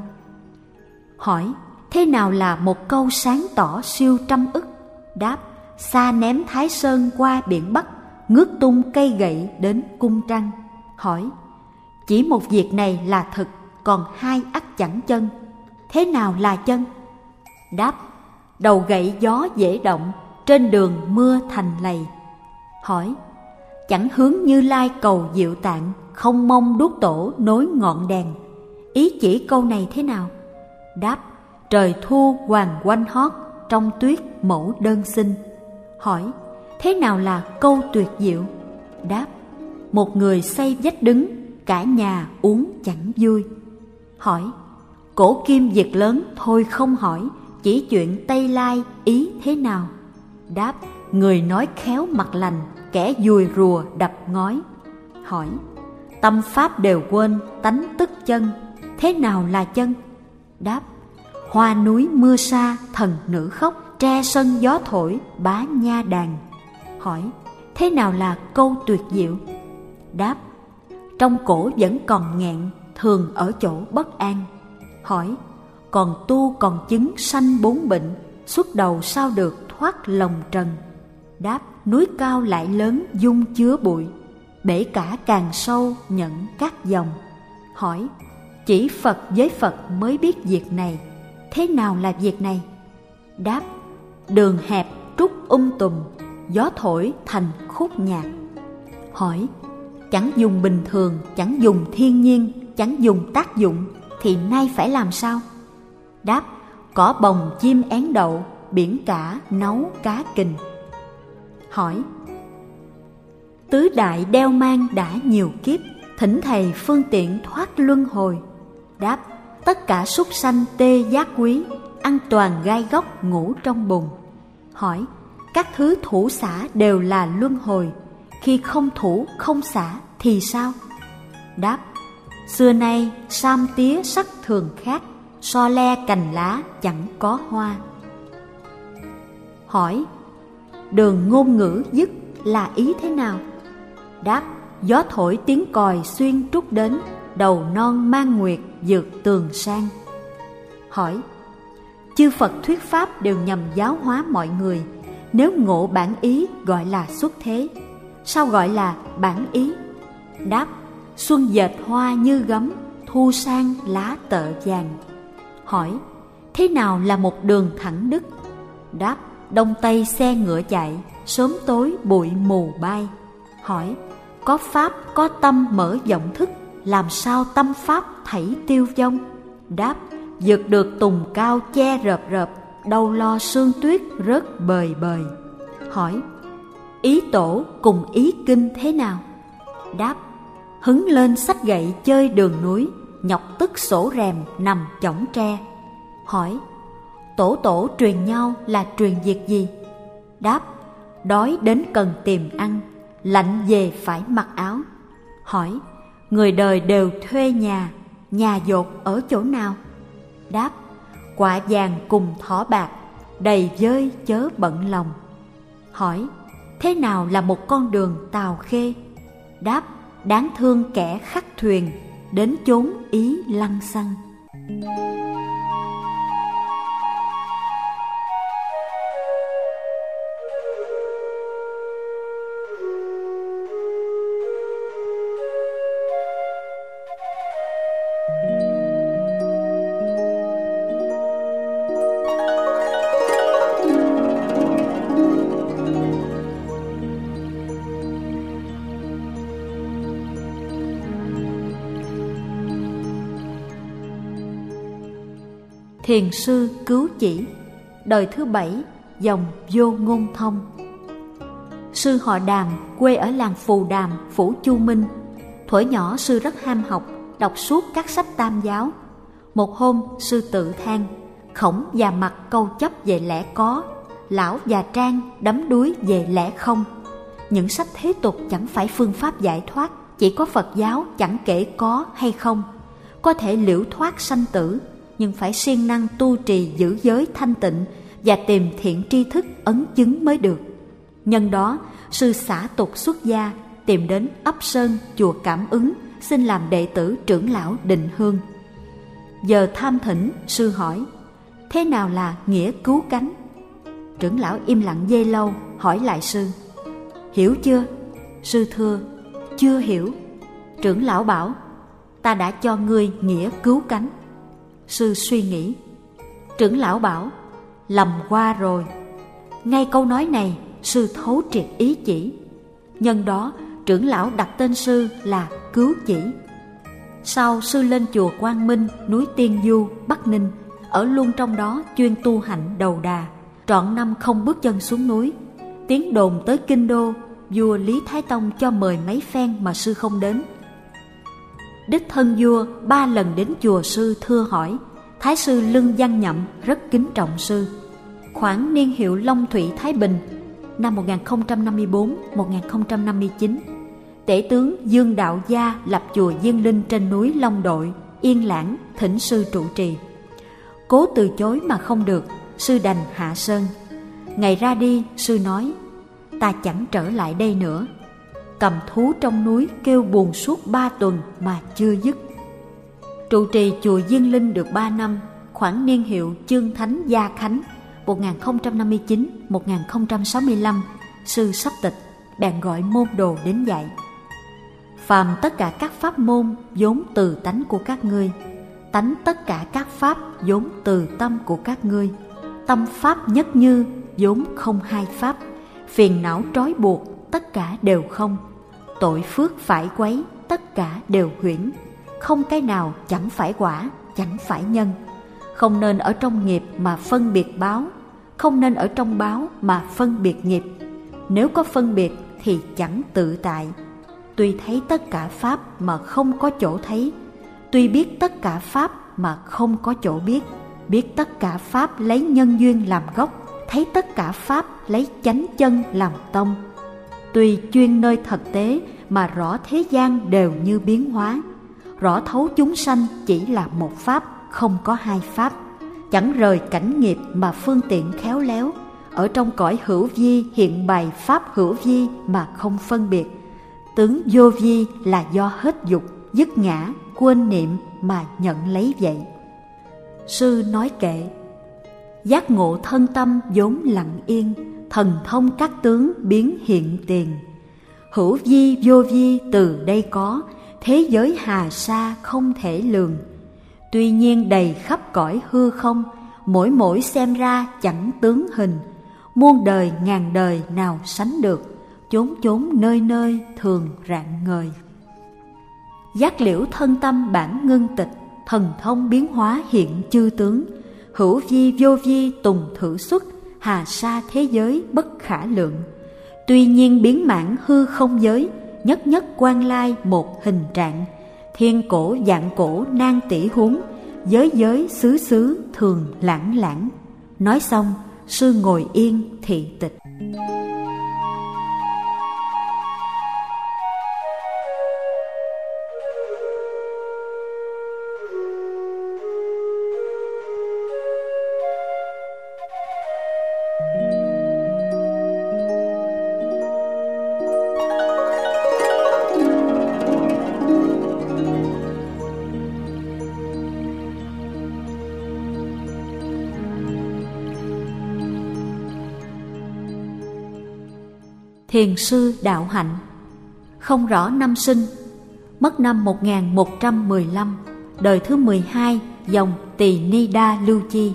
Hỏi: thế nào là một câu sáng tỏ siêu trăm ức? Đáp: xa ném Thái Sơn qua biển Bắc, ngước tung cây gậy đến cung trăng. Hỏi: chỉ một việc này là thực, còn hai ắt chẳng chân, thế nào là chân? Đáp: đầu gậy gió dễ động, trên đường mưa thành lầy. Hỏi: chẳng hướng Như Lai cầu Diệu Tạng, không mong đuốc tổ nối ngọn đèn, ý chỉ câu này thế nào? Đáp: trời thu hoàng quanh hót, trong tuyết mẫu đơn xin. Hỏi: thế nào là câu tuyệt diệu? Đáp: một người xây vách đứng, cả nhà uống chẳng vui. Hỏi: cổ kim việc lớn thôi không hỏi, chỉ chuyện Tây Lai ý thế nào? Đáp: người nói khéo mặt lành, kẻ dùi rùa đập ngói. Hỏi: tâm pháp đều quên, tánh tức chân, thế nào là chân? Đáp: hoa núi mưa xa, thần nữ khóc, tre sân gió thổi, bá nha đàn. Hỏi: thế nào là câu tuyệt diệu? Đáp: trong cổ vẫn còn nghẹn, thường ở chỗ bất an. Hỏi: còn tu còn chứng sanh bốn bệnh, xuất đầu sao được thoát lòng trần? Đáp: núi cao lại lớn dung chứa bụi, bể cả càng sâu nhận các dòng. Hỏi: chỉ Phật với Phật mới biết việc này, thế nào là việc này? Đáp: đường hẹp trúc um tùm, gió thổi thành khúc nhạc. Hỏi: chẳng dùng bình thường, chẳng dùng thiên nhiên, chẳng dùng tác dụng, thì nay phải làm sao? Đáp: cỏ bồng chim én đậu, biển cả nấu cá kình. Hỏi: tứ đại đeo mang đã nhiều kiếp, thỉnh thầy phương tiện thoát luân hồi. Đáp: tất cả súc sanh tê giác quý, ăn toàn gai góc ngủ trong bùn. Hỏi: các thứ thủ xả đều là luân hồi, khi không thủ không xả thì sao? Đáp: xưa nay sam tía sắc thường khác, so le cành lá chẳng có hoa. Hỏi: đường ngôn ngữ dứt là ý thế nào? Đáp: gió thổi tiếng còi xuyên trúc đến, đầu non mang nguyệt dược tường sang. Hỏi: chư Phật thuyết pháp đều nhằm giáo hóa mọi người, nếu ngộ bản ý gọi là xuất thế, sao gọi là bản ý? Đáp: xuân dệt hoa như gấm, thu sang lá tợ vàng. Hỏi: thế nào là một đường thẳng đứt? Đáp: đông tây xe ngựa chạy, sớm tối bụi mù bay. Hỏi: có pháp có tâm mở vọng thức, làm sao tâm pháp thảy tiêu vong? Đáp: vượt được tùng cao che rợp rợp, đâu lo sương tuyết rớt bời bời. Hỏi: ý tổ cùng ý kinh thế nào? Đáp: hứng lên xách gậy chơi đường núi, nhọc tức sổ rèm nằm chõng tre. Hỏi: tổ tổ truyền nhau là truyền việc gì? Đáp: đói đến cần tìm ăn, lạnh về phải mặc áo. Hỏi: người đời đều thuê nhà, nhà dột ở chỗ nào? Đáp: quạ vàng cùng thỏ bạc, đầy vơi chớ bận lòng. Hỏi: thế nào là một con đường tàu khê? Đáp: đáng thương kẻ khắc thuyền, đến chốn ý lăng xăng. Thiền sư Cứu Chỉ, đời thứ bảy, dòng Vô Ngôn Thông. Sư họ Đàm, quê ở làng Phù Đàm, phủ Chu Minh. Thuở nhỏ sư rất ham học, đọc suốt các sách tam giáo. Một hôm sư tự than: khổng và mặt câu chấp về lẽ có, lão và trang đắm đuối về lẽ không. Những sách thế tục chẳng phải phương pháp giải thoát, chỉ có Phật giáo chẳng kể có hay không. Có thể liễu thoát sanh tử, nhưng phải siêng năng tu trì giữ giới thanh tịnh và tìm thiện tri thức ấn chứng mới được. Nhân đó, sư xả tục xuất gia, tìm đến ấp Sơn, chùa Cảm Ứng, xin làm đệ tử trưởng lão Định Hương. Giờ tham thỉnh, sư hỏi: thế nào là nghĩa cứu cánh? Trưởng lão im lặng giây lâu, hỏi lại sư: hiểu chưa? Sư thưa: chưa hiểu. Trưởng lão bảo: ta đã cho ngươi nghĩa cứu cánh. Sư suy nghĩ. Trưởng lão bảo: lầm qua rồi. Ngay câu nói này, sư thấu triệt ý chỉ. Nhân đó, trưởng lão đặt tên sư là Cứu Chỉ. Sau sư lên chùa Quang Minh, núi Tiên Du, Bắc Ninh, ở luôn trong đó chuyên tu hạnh đầu đà, trọn năm không bước chân xuống núi. Tiếng đồn tới kinh đô, vua Lý Thái Tông cho mời mấy phen mà sư không đến. Đích thân vua ba lần đến chùa sư thưa hỏi, thái sư lưng văn nhậm rất kính trọng sư. Khoảng niên hiệu Long Thụy Thái Bình, năm một nghìn không trăm năm mươi tư đến một nghìn không trăm năm mươi chín, tể tướng Dương Đạo Gia lập chùa Diên Linh trên núi Long Đội, Yên Lãng, thỉnh sư trụ trì. Cố từ chối mà không được, sư đành hạ sơn. Ngày ra đi, sư nói: ta chẳng trở lại đây nữa. Cầm thú trong núi kêu buồn suốt ba tuần mà chưa dứt. Trụ trì chùa Diên Linh được ba năm, khoảng niên hiệu Chương Thánh Gia Khánh, một nghìn không trăm năm mươi chín đến một nghìn không trăm sáu mươi lăm, sư sắp tịch, bèn gọi môn đồ đến dạy. Phàm tất cả các pháp môn vốn từ tánh của các ngươi, tánh tất cả các pháp vốn từ tâm của các ngươi, tâm pháp nhất như vốn không hai pháp, phiền não trói buộc tất cả đều không, tội phước phải quấy tất cả đều huyễn, không cái nào chẳng phải quả, chẳng phải nhân. Không nên ở trong nghiệp mà phân biệt báo, không nên ở trong báo mà phân biệt nghiệp. Nếu có phân biệt thì chẳng tự tại. Tuy thấy tất cả pháp mà không có chỗ thấy, tuy biết tất cả pháp mà không có chỗ biết, biết tất cả pháp lấy nhân duyên làm gốc, thấy tất cả pháp lấy chánh chân làm tông. Tuy chuyên nơi thực tế mà rõ thế gian đều như biến hóa, rõ thấu chúng sanh chỉ là một pháp, không có hai pháp. Chẳng rời cảnh nghiệp mà phương tiện khéo léo, ở trong cõi hữu vi hiện bày pháp hữu vi mà không phân biệt. Tướng vô vi là do hết dục, dứt ngã, quên niệm mà nhận lấy vậy. Sư nói kệ: giác ngộ thân tâm vốn lặng yên, thần thông các tướng biến hiện tiền. Hữu vi vô vi từ đây có, thế giới hà sa không thể lường. Tuy nhiên đầy khắp cõi hư không, mỗi mỗi xem ra chẳng tướng hình. Muôn đời ngàn đời nào sánh được, chốn chốn nơi nơi thường rạng ngời. Giác liễu thân tâm bản ngưng tịch, thần thông biến hóa hiện chư tướng. Hữu vi vô vi tùng thử xuất, hà sa thế giới bất khả lượng. Tuy nhiên biến mãn hư không giới, nhất nhất quan lai một hình trạng. Thiên cổ dạng cổ nan tỷ huống, giới giới xứ xứ thường lãng lãng. Nói xong, sư ngồi yên thị tịch. Thiền sư đạo hạnh. Không rõ năm sinh, mất năm một nghìn một trăm mười lăm, đời thứ mười hai, dòng Tỳ Ni Đa Lưu Chi.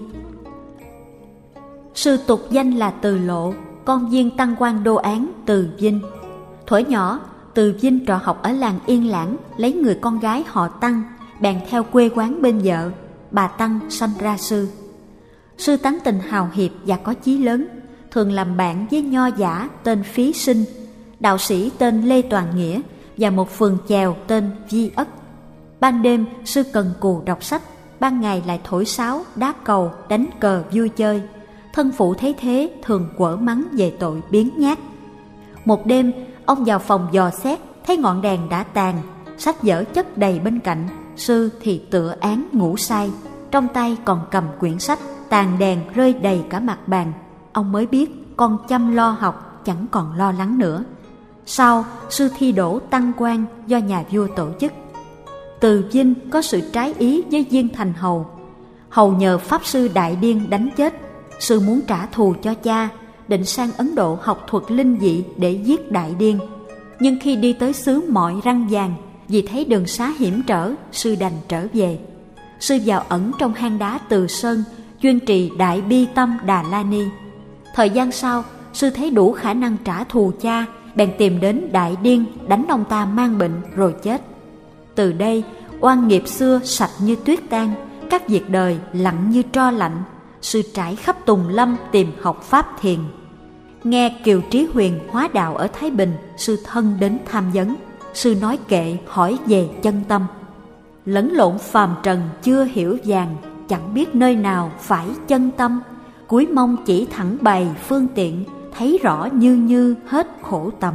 Sư tục danh là Từ Lộ, con viên tăng quan đô án Từ Vinh. Thuở nhỏ, Từ Vinh trọ học ở làng Yên Lãng, lấy người con gái họ Tăng, bèn theo quê quán bên vợ. Bà Tăng sanh ra sư. Sư tánh tình hào hiệp và có chí lớn, thường làm bạn với nho giả tên Phí Sinh, đạo sĩ tên Lê Toàn Nghĩa và một phường chèo tên Vi Ất. Ban đêm sư cần cù đọc sách, ban ngày lại thổi sáo, đá cầu, đánh cờ vui chơi. Thân phụ thấy thế thường quở mắng về tội biếng nhác. Một đêm ông vào phòng dò xét, thấy ngọn đèn đã tàn, sách vở chất đầy bên cạnh, sư thì tựa án ngủ say, trong tay còn cầm quyển sách, tàn đèn rơi đầy cả mặt bàn. Ông mới biết con chăm lo học, chẳng còn lo lắng nữa. Sau, sư thi đỗ tăng quan do nhà vua tổ chức. Từ Vinh có sự trái ý với Viên Thành Hầu. Hầu nhờ pháp sư Đại Điên đánh chết. Sư muốn trả thù cho cha, định sang Ấn Độ học thuật linh dị để giết Đại Điên. Nhưng khi đi tới xứ Mọi Răng Vàng, vì thấy đường xá hiểm trở, sư đành trở về. Sư vào ẩn trong hang đá Từ Sơn, chuyên trì Đại Bi Tâm Đà La Ni. Thời gian sau, sư thấy đủ khả năng trả thù cha, bèn tìm đến Đại Điên đánh ông ta mang bệnh rồi chết. Từ đây, oan nghiệp xưa sạch như tuyết tan, các việc đời lặng như tro lạnh. Sư trải khắp Tùng Lâm tìm học pháp thiền. Nghe Kiều Trí Huyền hóa đạo ở Thái Bình, sư thân đến tham vấn. Sư nói kệ hỏi về chân tâm. Lẫn lộn phàm trần chưa hiểu vàng, chẳng biết nơi nào phải chân tâm. Cuối mong chỉ thẳng bày phương tiện, thấy rõ như như hết khổ tầm.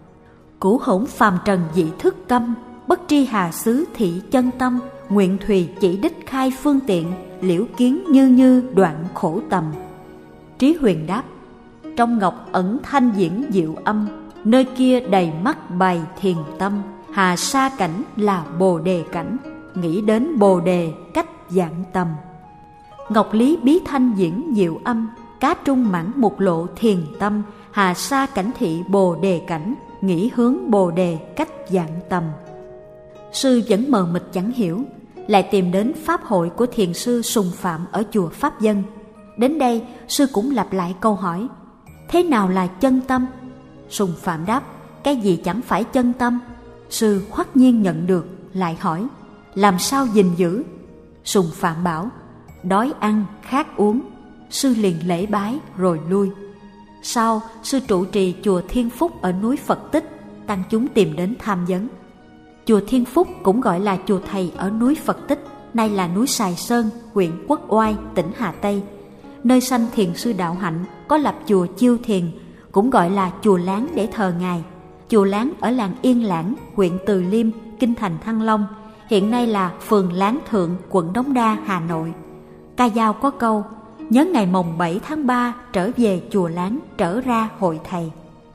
Cũ hỗn phàm trần dị thức câm, bất tri hà xứ thị chân tâm. Nguyện thùy chỉ đích khai phương tiện, liễu kiến như như đoạn khổ tầm. Trí Huyền đáp: trong ngọc ẩn thanh diễn diệu âm, nơi kia đầy mắt bày thiền tâm. Hà sa cảnh là bồ đề cảnh, nghĩ đến bồ đề cách dạng tầm. Ngọc lý bí thanh diễn diệu âm, cá trung mãn mục lộ thiền tâm, hà sa cảnh thị bồ đề cảnh, nghĩ hướng bồ đề cách dạng tầm. Sư vẫn mờ mịt chẳng hiểu, lại tìm đến pháp hội của thiền sư Sùng Phạm ở chùa Pháp Dân. Đến đây, sư cũng lặp lại câu hỏi: thế nào là chân tâm? Sùng Phạm đáp: cái gì chẳng phải chân tâm? Sư hoắc nhiên nhận được, lại hỏi: làm sao gìn giữ? Sùng Phạm bảo: đói ăn, khát uống. Sư liền lễ bái rồi lui. Sau, sư trụ trì chùa Thiên Phúc ở núi Phật Tích, tăng chúng tìm đến tham vấn. Chùa Thiên Phúc cũng gọi là chùa Thầy ở núi Phật Tích, nay là núi Sài Sơn, huyện Quốc Oai, tỉnh Hà Tây. Nơi sanh thiền sư Đạo Hạnh có lập chùa Chiêu Thiền, cũng gọi là chùa Láng để thờ ngài. Chùa Láng ở làng Yên Lãng, huyện Từ Liêm, kinh thành Thăng Long, hiện nay là phường Láng Thượng, quận Đống Đa, Hà Nội. Ca dao có câu: nhớ ngày mồng bảy tháng ba trở về chùa Láng, trở ra hội thầy.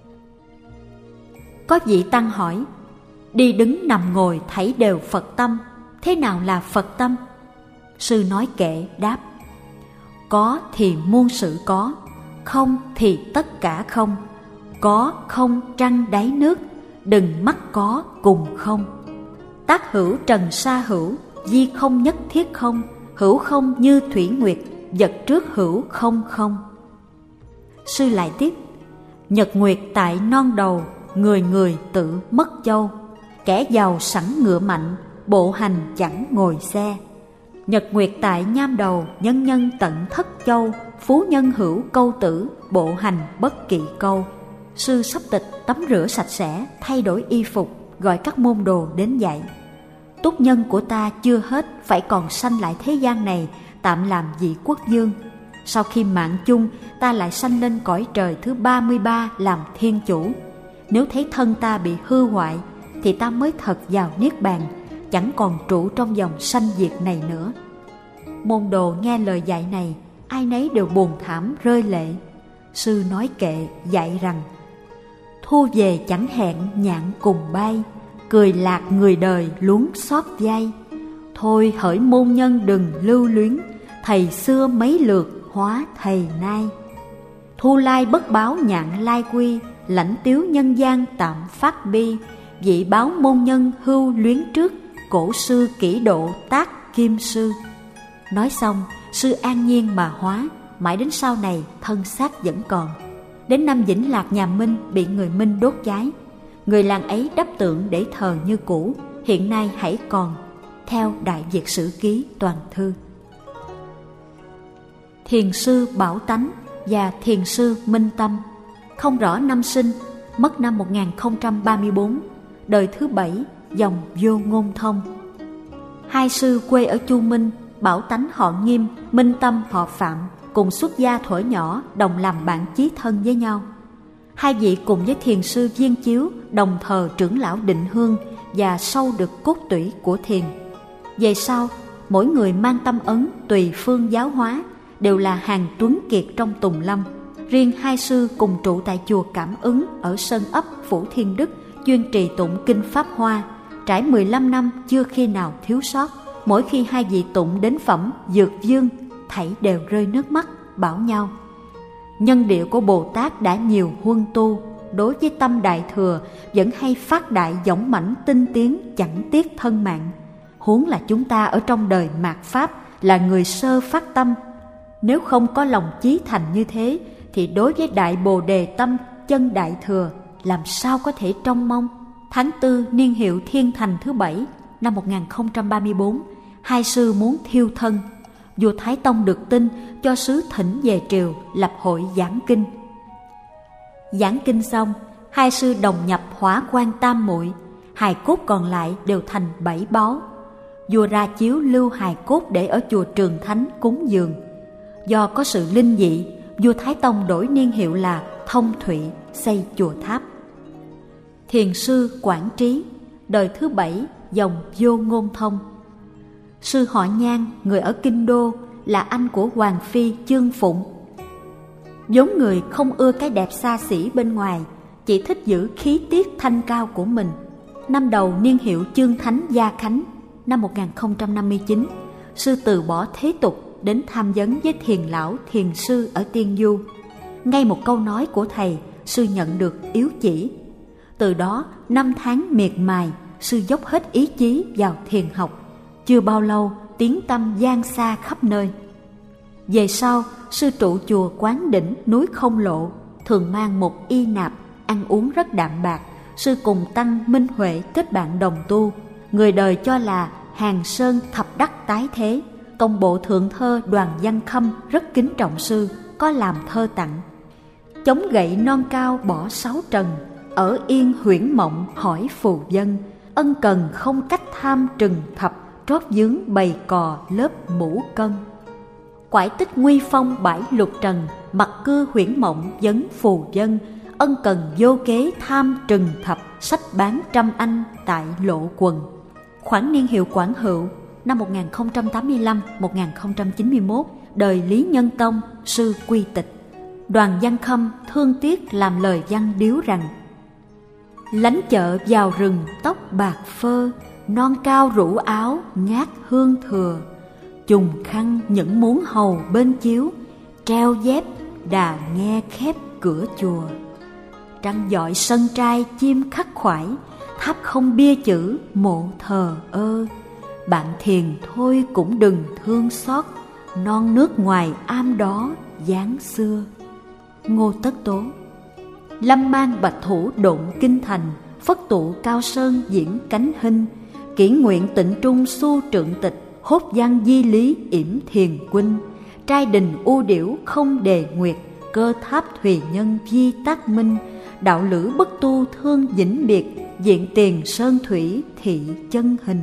Có vị tăng hỏi: đi đứng nằm ngồi thảy đều Phật tâm, thế nào là Phật tâm? Sư nói kệ đáp: có thì muôn sự có, không thì tất cả không. Có không trăng đáy nước, đừng mắc có cùng không. Tác hữu trần sa hữu, di không nhất thiết không. Hữu không như thủy nguyệt, vật trước hữu không không. Sư lại tiếp: nhật nguyệt tại non đầu, người người tự mất châu. Kẻ giàu sẵn ngựa mạnh, bộ hành chẳng ngồi xe. Nhật nguyệt tại nham đầu, nhân nhân tận thất châu. Phú nhân hữu câu tử, bộ hành bất kỵ câu. Sư sắp tịch tắm rửa sạch sẽ, thay đổi y phục, gọi các môn đồ đến dạy. Túc nhân của ta chưa hết, phải còn sanh lại thế gian này, tạm làm vị quốc dương. Sau khi mạng chung, ta lại sanh lên cõi trời thứ ba mươi ba làm thiên chủ. Nếu thấy thân ta bị hư hoại, thì ta mới thật vào niết bàn, chẳng còn trụ trong dòng sanh diệt này nữa. Môn đồ nghe lời dạy này, ai nấy đều buồn thảm rơi lệ. Sư nói kệ dạy rằng: thu về chẳng hẹn nhạn cùng bay, cười lạc người đời luống xót vai. Thôi hỡi môn nhân đừng lưu luyến, thầy xưa mấy lượt hóa thầy nay. Thu lai bất báo nhạn lai quy, lãnh tiếu nhân gian tạm phát bi. Vị báo môn nhân hưu luyến trước, cổ sư kỹ độ tác kim sư. Nói xong, sư an nhiên mà hóa, mãi đến sau này thân xác vẫn còn. Đến năm Vĩnh Lạc nhà Minh bị người Minh đốt cháy, người làng ấy đắp tượng để thờ như cũ, hiện nay hãy còn, theo Đại Việt Sử Ký toàn thư. Thiền sư Bảo Tánh và thiền sư Minh Tâm, không rõ năm sinh, mất năm một nghìn không trăm ba mươi tư, đời thứ bảy, dòng Vô Ngôn Thông. Hai sư quê ở Chu Minh, Bảo Tánh họ Nghiêm, Minh Tâm họ Phạm, cùng xuất gia thuở nhỏ, đồng làm bạn chí thân với nhau. Hai vị cùng với thiền sư Viên Chiếu đồng thờ trưởng lão Định Hương và sâu được cốt tủy của thiền. Về sau, mỗi người mang tâm ấn tùy phương giáo hóa, đều là hàng tuấn kiệt trong Tùng Lâm. Riêng hai sư cùng trụ tại chùa Cảm Ứng ở Sơn Ấp, Phủ Thiên Đức, chuyên trì tụng kinh Pháp Hoa, trải mười lăm năm chưa khi nào thiếu sót. Mỗi khi hai vị tụng đến phẩm Dược Dương, thảy đều rơi nước mắt, bảo nhau: nhân địa của Bồ Tát đã nhiều huân tu, đối với tâm đại thừa vẫn hay phát đại dõng mãnh tinh tiến, chẳng tiếc thân mạng. Huống là chúng ta ở trong đời mạt Pháp là người sơ phát tâm, nếu không có lòng chí thành như thế, thì đối với đại Bồ Đề tâm chân đại thừa làm sao có thể trông mong. Tháng tư niên hiệu Thiên Thành thứ bảy năm một nghìn không trăm ba mươi tư, hai sư muốn thiêu thân. Vua Thái Tông được tin, cho sứ thỉnh về triều lập hội giảng kinh. Giảng kinh xong, hai sư đồng nhập Hỏa Quan Tam Muội, hài cốt còn lại đều thành bảy báu. Vua ra chiếu lưu hài cốt để ở chùa Trường Thánh cúng dường. Do có sự linh dị, vua Thái Tông đổi niên hiệu là Thông Thụy, xây chùa tháp. Thiền sư Quảng Trí, đời thứ bảy, dòng Vô Ngôn Thông. Sư họ Nhan, người ở Kinh Đô, là anh của Hoàng Phi Chương Phụng. Vốn người không ưa cái đẹp xa xỉ bên ngoài, chỉ thích giữ khí tiết thanh cao của mình. Năm đầu niên hiệu Chương Thánh Gia Khánh, năm một nghìn không trăm năm mươi chín, sư từ bỏ thế tục, đến tham vấn với thiền lão thiền sư ở Tiên Du. Ngay một câu nói của thầy, sư nhận được yếu chỉ. Từ đó năm tháng miệt mài, sư dốc hết ý chí vào thiền học. Chưa bao lâu tiếng tăm vang xa khắp nơi. Về sau, sư trụ chùa Quán Đỉnh núi Không Lộ, thường mang một y nạp, ăn uống rất đạm bạc. Sư cùng tăng Minh Huệ kết bạn đồng tu, người đời cho là Hàng Sơn thập đắc tái thế. Công bộ thượng thơ Đoàn Văn Khâm rất kính trọng sư, có làm thơ tặng: chống gậy non cao bỏ sáu trần, ở yên huyễn mộng hỏi phù dân. Ân cần không cách tham trừng thập, trót dướng bầy cò lớp mũ cân. Quải tích nguy phong bãi lục trần, mặt cưa huyễn mộng vấn phù dân. Ân cần vô kế tham trừng thập, sách bán trăm anh tại lộ quần. Khoảng niên hiệu Quảng Hữu, năm một nghìn không trăm tám mươi lăm đến một nghìn không trăm chín mươi mốt, đời Lý Nhân Tông, sư quy tịch. Đoàn Văn Khâm thương tiếc làm lời văn điếu rằng: lánh chợ vào rừng tóc bạc phơ, non cao rủ áo ngát hương thừa. Chùng khăn những muốn hầu bên chiếu, treo dép đà nghe khép cửa chùa. Trăng dọi sân trai chim khắc khoải, tháp không bia chữ mộ thờ ơ. Bạn thiền thôi cũng đừng thương xót, non nước ngoài am đó dáng xưa. Ngô Tất Tố. Lâm mang bạch thủ độn kinh thành, phất tụ cao sơn diễn cánh hình. Kỷ nguyện tịnh trung su trượng tịch, hốt văn di lý yểm thiền huynh. Trai đình u điểu không đề nguyệt, cơ tháp thùy nhân vi tác minh. Đạo lữ bất tu thương vĩnh biệt, diện tiền sơn thủy thị chân hình.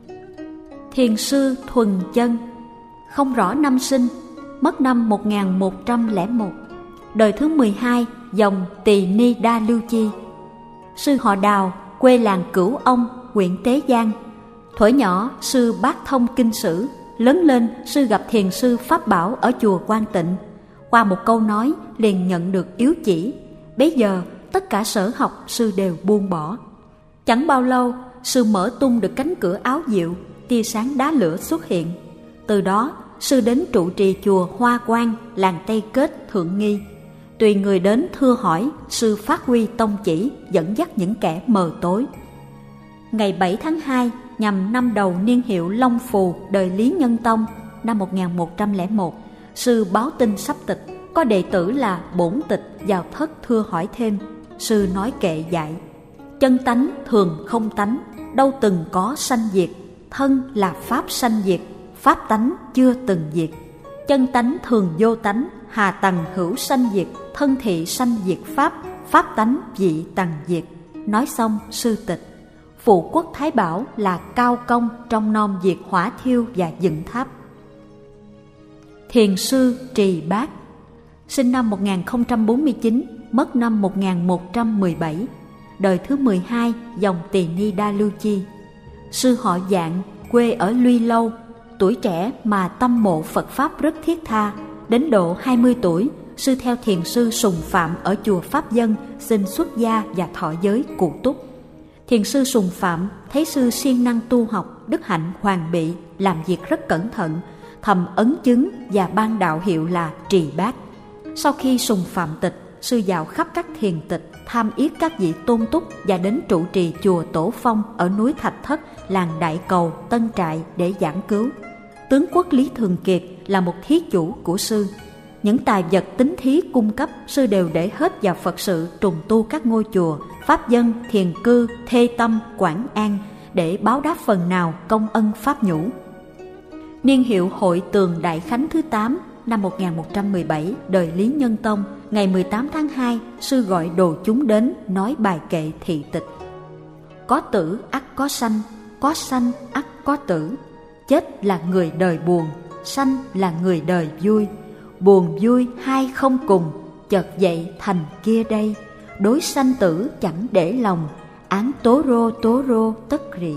Thiền sư Thuần Chân, không rõ năm sinh, mất năm một nghìn một trăm lẻ một, đời thứ mười hai dòng Tỳ Ni Đa Lưu Chi. Sư họ Đào, quê làng Cửu Ông, huyện Tế Giang. Thuở nhỏ sư bác thông kinh sử, lớn lên sư gặp thiền sư Pháp Bảo ở chùa Quan Tịnh. Qua một câu nói liền nhận được yếu chỉ. Bấy giờ tất cả sở học sư đều buông bỏ. Chẳng bao lâu sư mở tung được cánh cửa áo diệu, tia sáng đá lửa xuất hiện. Từ đó sư đến trụ trì chùa Hoa Quang, làng Tây Kết, Thượng Nghi. Tùy người đến thưa hỏi, sư phát huy tông chỉ, dẫn dắt những kẻ mờ tối. Ngày bảy tháng hai nhằm năm đầu niên hiệu Long Phù, đời Lý Nhân Tông, năm một nghìn một trăm lẻ một, sư báo tin sắp tịch, có đệ tử là Bổn Tịch vào thất thưa hỏi thêm. Sư nói kệ dạy: chân tánh thường không tánh, đâu từng có sanh diệt. Thân là pháp sanh diệt, pháp tánh chưa từng diệt. Chân tánh thường vô tánh, hà tầng hữu sanh diệt. Thân thị sanh diệt pháp, pháp tánh dị tầng diệt. Nói xong sư tịch. Phụ quốc Thái Bảo là cao công trong nom diệt hỏa thiêu và dựng tháp. Thiền sư Trì Bát, sinh năm một nghìn không trăm bốn mươi chín, mất năm một nghìn một trăm mười bảy, đời thứ mười hai dòng Tỳ Ni Đa Lưu Chi. Sư họ Dạng, quê ở Luy Lâu. Tuổi trẻ mà tâm mộ Phật Pháp rất thiết tha. Đến độ hai mươi tuổi, sư theo thiền sư Sùng Phạm ở chùa Pháp Dân xin xuất gia và thọ giới cụ túc. Thiền sư Sùng Phạm thấy sư siêng năng tu học, đức hạnh hoàn bị, làm việc rất cẩn thận, thầm ấn chứng và ban đạo hiệu là Trì Bát. Sau khi Sùng Phạm tịch, sư dạo khắp các thiền tịch, tham yết các vị tôn túc và đến trụ trì chùa Tổ Phong ở núi Thạch Thất, làng Đại Cầu, Tân Trại để giảng cứu. Tướng quốc Lý Thường Kiệt là một thí chủ của sư. Những tài vật tín thí cung cấp, sư đều để hết vào Phật sự trùng tu các ngôi chùa, pháp dân, thiền cư, thê tâm, Quảng An để báo đáp phần nào công ân pháp nhũ. Niên hiệu Hội Tường Đại Khánh thứ tám, năm một nghìn một trăm mười bảy, đời Lý Nhân Tông, ngày mười tám tháng hai, sư gọi đồ chúng đến nói bài kệ thị tịch. Có tử ắt có sanh, có sanh ắt có tử. Chết là người đời buồn, sanh là người đời vui. Buồn vui hai không cùng, chợt dậy thành kia đây. Đối sanh tử chẳng để lòng, án tố rô tố rô tất rị.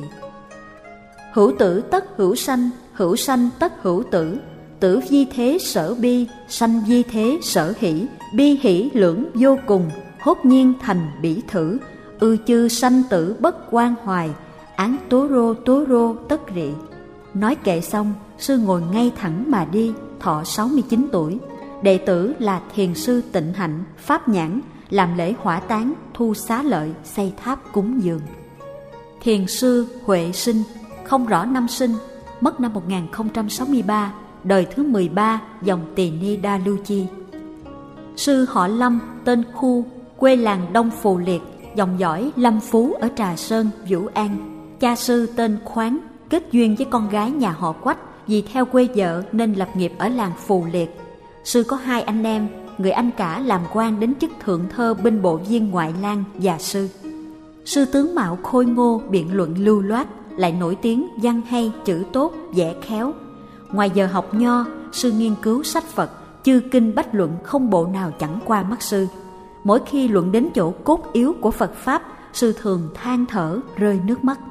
Hữu tử tất hữu sanh, hữu sanh tất hữu tử. Tử vi thế sở bi, sanh vi thế sở hỷ. Bi hỷ lưỡng vô cùng, hốt nhiên thành bỉ thử. Ư chư sanh tử bất quan hoài, án tố rô tố rô tất rị. Nói kệ xong, sư ngồi ngay thẳng mà đi, thọ sáu mươi chín tuổi. Đệ tử là thiền sư Tịnh Hạnh, Pháp Nhãn làm lễ hỏa táng, thu xá lợi, xây tháp cúng dường. Thiền sư Huệ Sinh, không rõ năm sinh, mất năm một nghìn không trăm sáu mươi ba, đời thứ mười ba dòng Tỳ Ni Đa Lưu Chi. Sư họ Lâm, tên Khu, quê làng Đông Phù Liệt, dòng dõi Lâm Phú ở Trà Sơn, Vũ An. Cha sư tên Khoáng, kết duyên với con gái nhà họ Quách, vì theo quê vợ nên lập nghiệp ở làng Phù Liệt. Sư có hai anh em, người anh cả làm quan đến chức thượng thơ binh bộ viên ngoại lang và sư. Sư tướng mạo khôi ngô, biện luận lưu loát, lại nổi tiếng văn hay, chữ tốt, vẽ khéo. Ngoài giờ học nho, sư nghiên cứu sách Phật, chư kinh bách luận không bộ nào chẳng qua mắt sư. Mỗi khi luận đến chỗ cốt yếu của Phật Pháp, sư thường than thở, rơi nước mắt.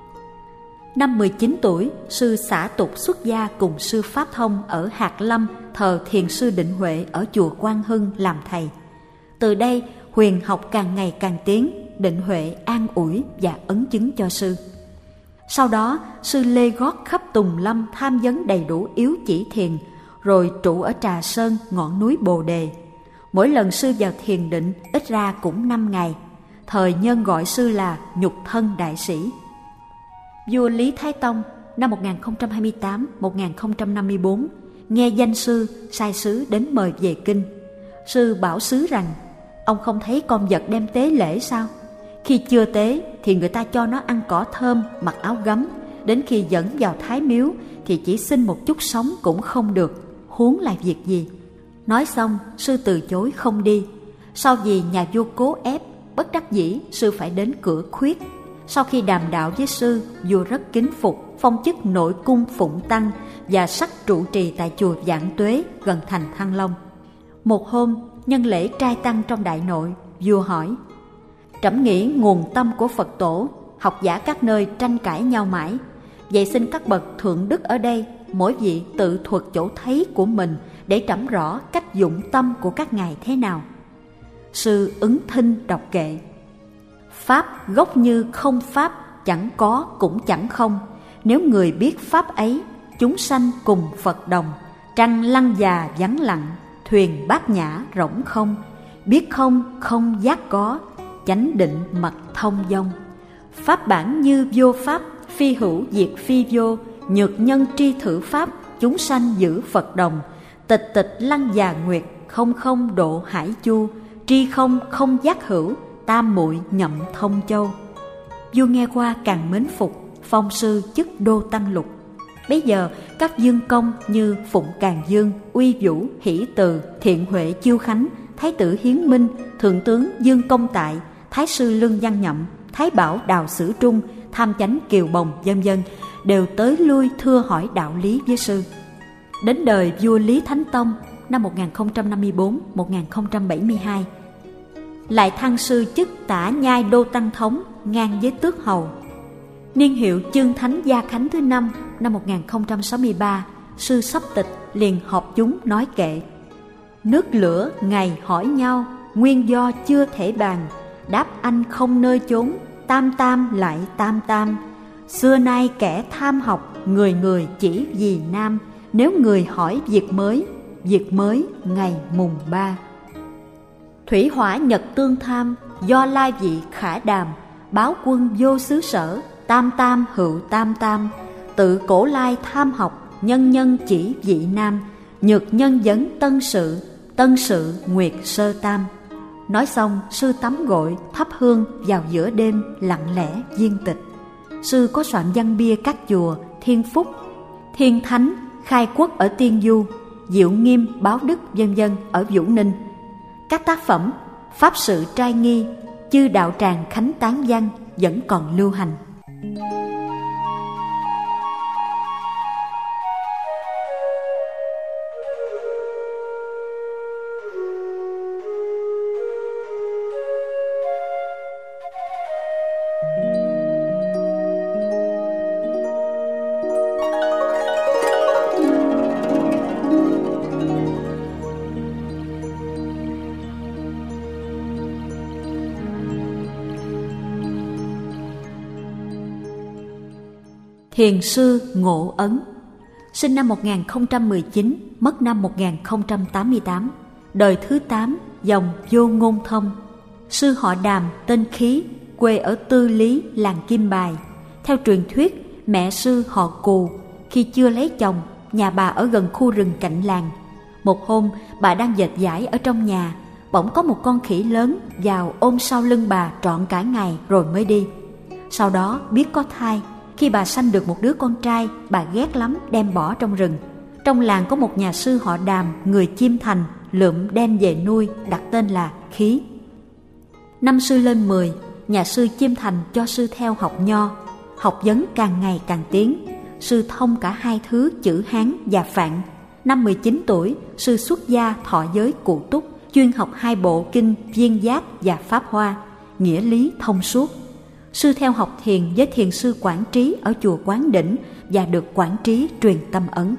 Năm mười chín tuổi, sư xả tục xuất gia cùng sư Pháp Thông ở Hạt Lâm, thờ thiền sư Định Huệ ở chùa Quang Hưng làm thầy. Từ đây, huyền học càng ngày càng tiến, Định Huệ an ủi và ấn chứng cho sư. Sau đó, sư lê gót khắp Tùng Lâm tham vấn đầy đủ yếu chỉ thiền, rồi trụ ở Trà Sơn, ngọn núi Bồ Đề. Mỗi lần sư vào thiền định ít ra cũng năm ngày. Thời nhân gọi sư là Nhục Thân Đại Sĩ. Vua Lý Thái Tông năm một nghìn không trăm hai mươi tám đến một nghìn không trăm năm mươi tư nghe danh sư, sai sứ đến mời về kinh. Sư bảo sứ rằng: ông không thấy con vật đem tế lễ sao? Khi chưa tế thì người ta cho nó ăn cỏ thơm, mặc áo gấm. Đến khi dẫn vào thái miếu thì chỉ xin một chút sống cũng không được, huống lại việc gì? Nói xong, sư từ chối không đi. Sau vì nhà vua cố ép, bất đắc dĩ sư phải đến cửa khuyết. Sau khi đàm đạo với sư, vua rất kính phục, phong chức nội cung phụng tăng và sắc trụ trì tại chùa Vạn Tuế gần thành Thăng Long. Một hôm, nhân lễ trai tăng trong đại nội, vua hỏi: trẫm nghĩ nguồn tâm của Phật tổ, học giả các nơi tranh cãi nhau mãi. Vậy xin các bậc thượng đức ở đây, mỗi vị tự thuật chỗ thấy của mình để trẫm rõ cách dụng tâm của các ngài thế nào. Sư ứng thinh đọc kệ: Pháp gốc như không pháp, chẳng có cũng chẳng không. Nếu người biết pháp ấy, chúng sanh cùng Phật đồng. Trăng lăng già vắng lặng, thuyền bát nhã rỗng không. Biết không không giác có, chánh định mật thông dong. Pháp bản như vô pháp, phi hữu diệt phi vô. Nhược nhân tri thử pháp, chúng sanh giữ Phật đồng. Tịch tịch lăng già nguyệt, không không độ hải chu. Tri không không giác hữu, tam muội nhậm thông châu. Vua nghe qua càng mến phục, phong sư chức đô tăng lục. Bấy giờ các dương công như Phụng Càn Dương, Uy Vũ, Hỷ Từ, Thiện Huệ Chiêu Khánh, Thái tử Hiến Minh, Thượng tướng Dương Công Tại, Thái sư Lương Văn Nhậm, Thái bảo Đào Sử Trung, Tham chánh Kiều Bồng, vân vân đều tới lui thưa hỏi đạo lý với sư. Đến đời vua Lý Thánh Tông năm một nghìn không trăm năm mươi tư đến một nghìn không trăm bảy mươi hai, lại thăng sư chức Tả Nhai Đô Tăng Thống ngang với tước hầu. Niên hiệu Chương Thánh Gia Khánh thứ năm năm một nghìn không trăm sáu mươi ba, sư sắp tịch liền họp chúng nói kệ: nước lửa ngày hỏi nhau, nguyên do chưa thể bàn. Đáp anh không nơi chốn, tam tam lại tam tam. Xưa nay kẻ tham học, người người chỉ vì nam. Nếu người hỏi việc mới, việc mới ngày mùng ba. Thủy hỏa nhật tương tham, do lai vị khả đàm. Báo quân vô xứ sở, tam tam hữu tam tam. Tự cổ lai tham học, nhân nhân chỉ vị nam. Nhược nhân vấn tân sự, tân sự nguyệt sơ tam. Nói xong, sư tắm gội, thắp hương vào giữa đêm, lặng lẽ viên tịch. Sư có soạn văn bia các chùa Thiên Phúc, Thiên Thánh, Khai Quốc ở Tiên Du, Diệu Nghiêm, Báo Đức vân vân ở Vũ Ninh. Các tác phẩm Pháp sự trai nghi, Chư đạo tràng khánh tán văn vẫn còn lưu hành. Thiền sư Ngộ Ấn, sinh năm một nghìn không trăm mười chín, mất năm một nghìn không trăm tám mươi tám, đời thứ tám, dòng Vô Ngôn Thông. Sư họ Đàm tên Khí, quê ở Tư Lý, làng Kim Bài. Theo truyền thuyết, mẹ sư họ Cù, khi chưa lấy chồng, nhà bà ở gần khu rừng cạnh làng. Một hôm, bà đang dệt vải ở trong nhà, bỗng có một con khỉ lớn vào ôm sau lưng bà trọn cả ngày rồi mới đi. Sau đó biết có thai, khi bà sanh được một đứa con trai, bà ghét lắm đem bỏ trong rừng. Trong làng có một nhà sư họ Đàm, người Chiêm Thành, lượm đem về nuôi, đặt tên là Khí. Năm sư lên mười, nhà sư Chiêm Thành cho sư theo học nho. Học vấn càng ngày càng tiến, sư thông cả hai thứ chữ Hán và Phạn. Năm mười chín tuổi, sư xuất gia thọ giới Cụ Túc, chuyên học hai bộ kinh Viên Giác và Pháp Hoa, nghĩa lý thông suốt. Sư theo học thiền với thiền sư Quảng Trí ở chùa Quán Đỉnh và được Quảng Trí truyền tâm ấn.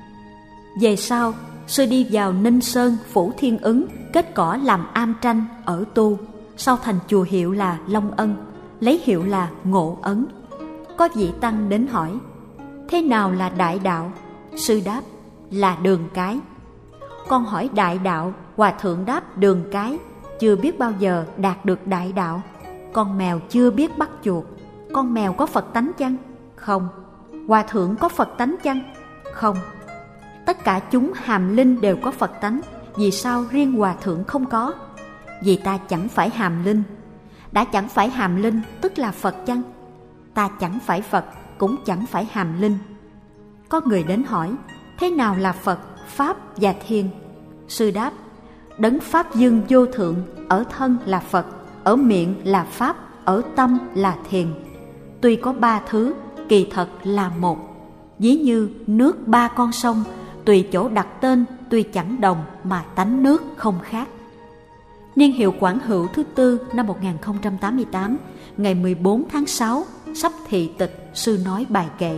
Về sau, sư đi vào Ninh Sơn, Phủ Thiên Ứng, kết cỏ làm am tranh ở tu, sau thành chùa hiệu là Long Ân, lấy hiệu là Ngộ Ấn. Có vị tăng đến hỏi: thế nào là đại đạo? Sư đáp: là đường cái. Con hỏi đại đạo, hòa thượng đáp đường cái, chưa biết bao giờ đạt được đại đạo. Con mèo chưa biết bắt chuột. Con mèo có Phật tánh chăng? Không. Hòa thượng có Phật tánh chăng? Không. Tất cả chúng hàm linh đều có Phật tánh, vì sao riêng hòa thượng không có? Vì ta chẳng phải hàm linh. Đã chẳng phải hàm linh tức là Phật chăng? Ta chẳng phải Phật, cũng chẳng phải hàm linh. Có người đến hỏi: thế nào là Phật, Pháp và Thiền? Sư đáp: đấng Pháp Dương vô thượng, ở thân là Phật, ở miệng là Pháp, ở tâm là Thiền. Tuy có ba thứ, kỳ thật là một. Ví như nước ba con sông, tùy chỗ đặt tên, tuy chẳng đồng mà tánh nước không khác. Niên hiệu Quảng Hữu thứ tư năm một nghìn không trăm tám mươi tám, ngày mười bốn tháng sáu, sắp thị tịch, sư nói bài kệ: